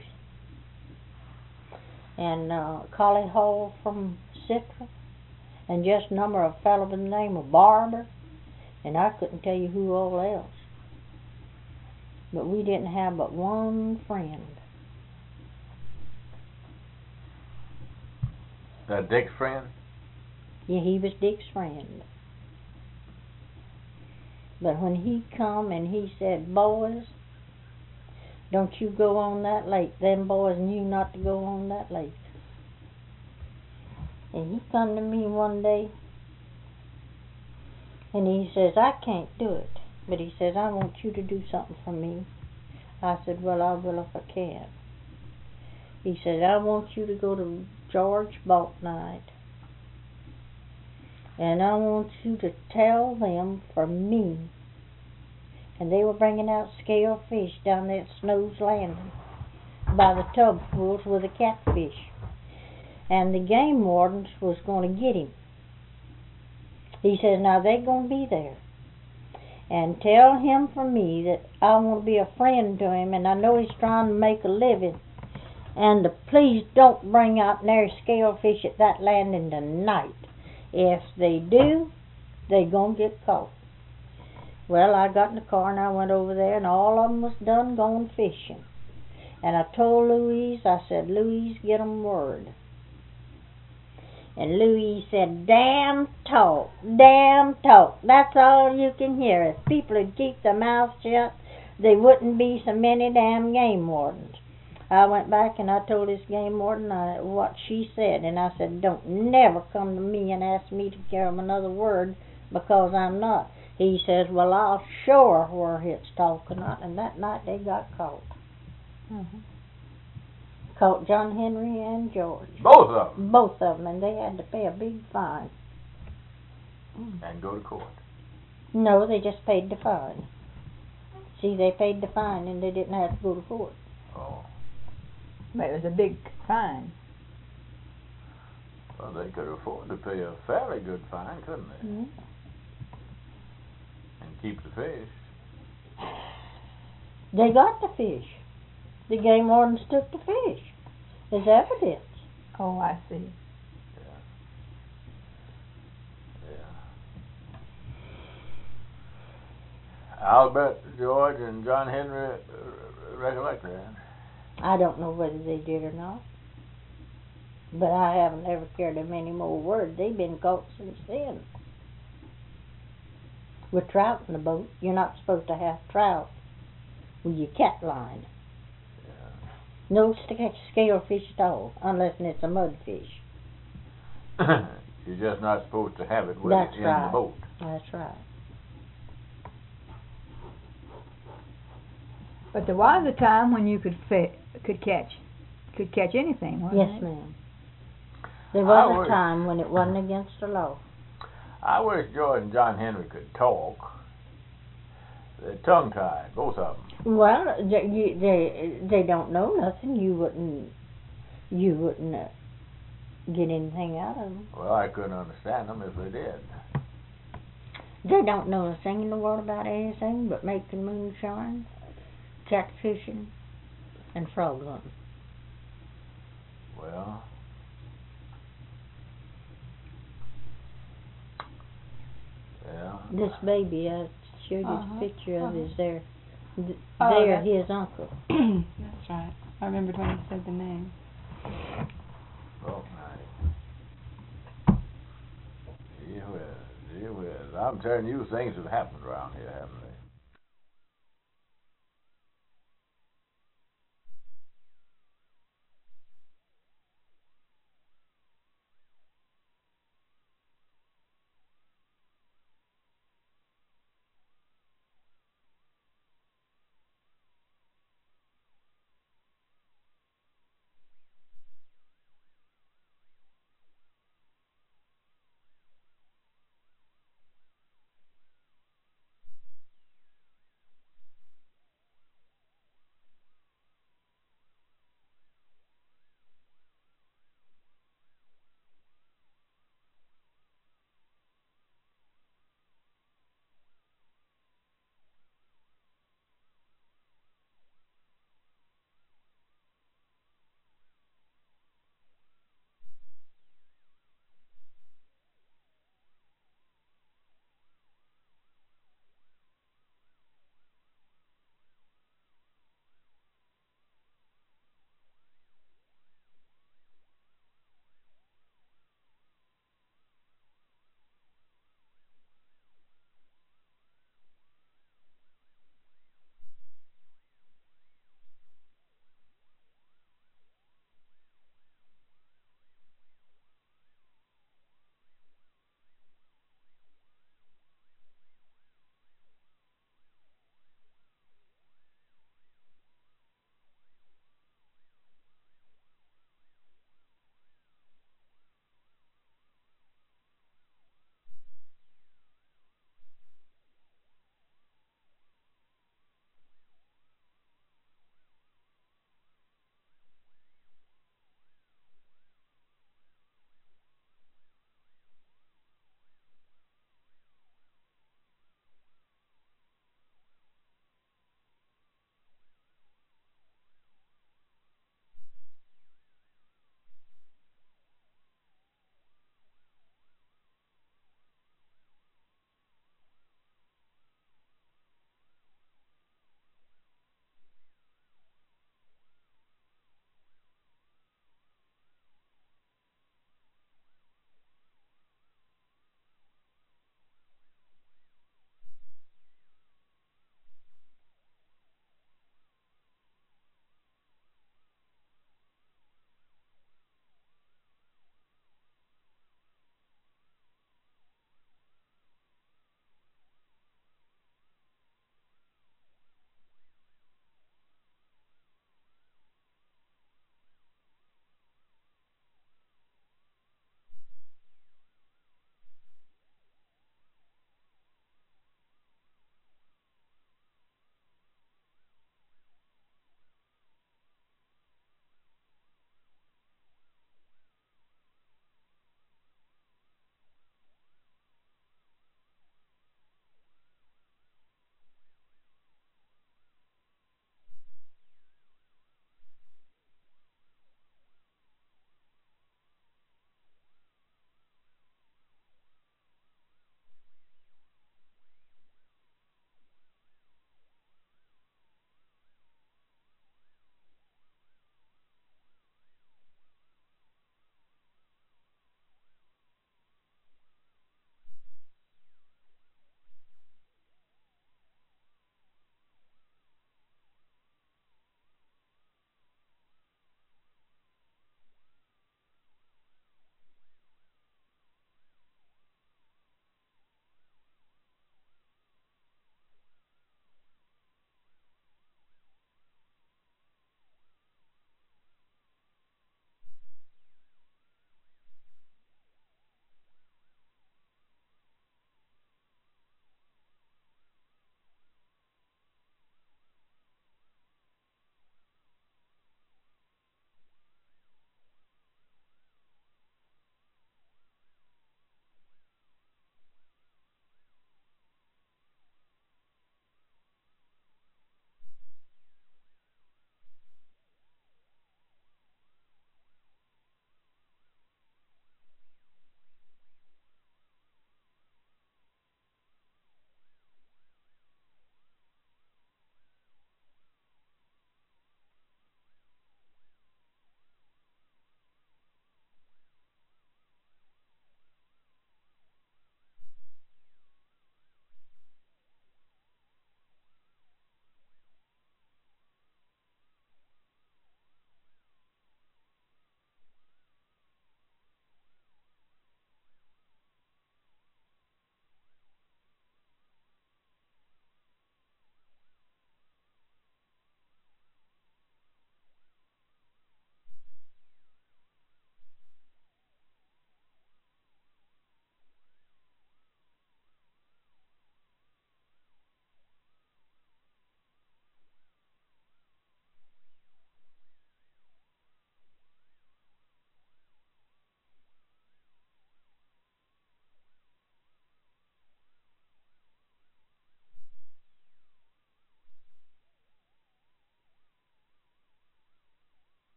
And Collie Hall from Citra. And just a number of fellow by the name of Barber. And I couldn't tell you who all else. But we didn't have but one friend. Dick's friend? Yeah, he was Dick's friend. But when he come and he said, boys, don't you go on that lake. Them boys knew not to go on that lake. And he come to me one day and he says, I can't do it. But he says, I want you to do something for me. I said, well, I will if I can. He said, I want you to go to George Boat night. And I want you to tell them for me. And they were bringing out scale fish down there at Snow's Landing by the tub pools with the catfish. And the game wardens was going to get him. He says, now they're going to be there. And tell him for me that I want to be a friend to him, and I know he's trying to make a living. And please don't bring out near scale fish at that landing tonight. If they do, they're going to get caught. Well, I got in the car and I went over there, and all of them was done going fishing. And I told Louise, I said, Louise, get 'em word. And Louise said, damn talk, damn talk. That's all you can hear. If people would keep their mouths shut, there wouldn't be so many damn game wardens. I went back and I told this game warden what she said. And I said, don't never come to me and ask me to carry 'em another word because I'm not. He says, well, I'll show her where it's talking on. And that night they got caught. Caught John Henry and George. Both of them? Both of them, and they had to pay a big fine. And go to court? No, they just paid the fine. See, they paid the fine and they didn't have to go to court. Oh. But it was a big fine. Well, they could afford to pay a fairly good fine, couldn't they? Mm-hmm. And keep the fish. They got the fish. The game wardens took the fish as evidence. Oh, I see. I'll bet George and John Henry recollect that. I don't know whether they did or not. But I haven't ever carried them any more words. They've been caught since then. With trout in the boat, you're not supposed to have trout with your cat line. No scale fish at all, unless it's a mudfish. You're just not supposed to have it with That's it in right. the boat. That's right. But there was a time when you could catch anything, wasn't Yes, it? ma'am. There I was wish- a time when it wasn't against the law. I wish Joy and John Henry could talk. They're tongue-tied, both of them. Well, they don't know nothing. You wouldn't get anything out of them. Well, I couldn't understand them if they did. They don't know a thing in the world about anything but making moonshine, catfishing, and frog hunting. Well, yeah. This baby I showed you Uh-huh, the picture of is their Oh, they're that's- his uncle. That's right. I remembered when you said the name. Oh, nice. Gee whiz, gee whiz. I'm telling you, things have happened around here, haven't they?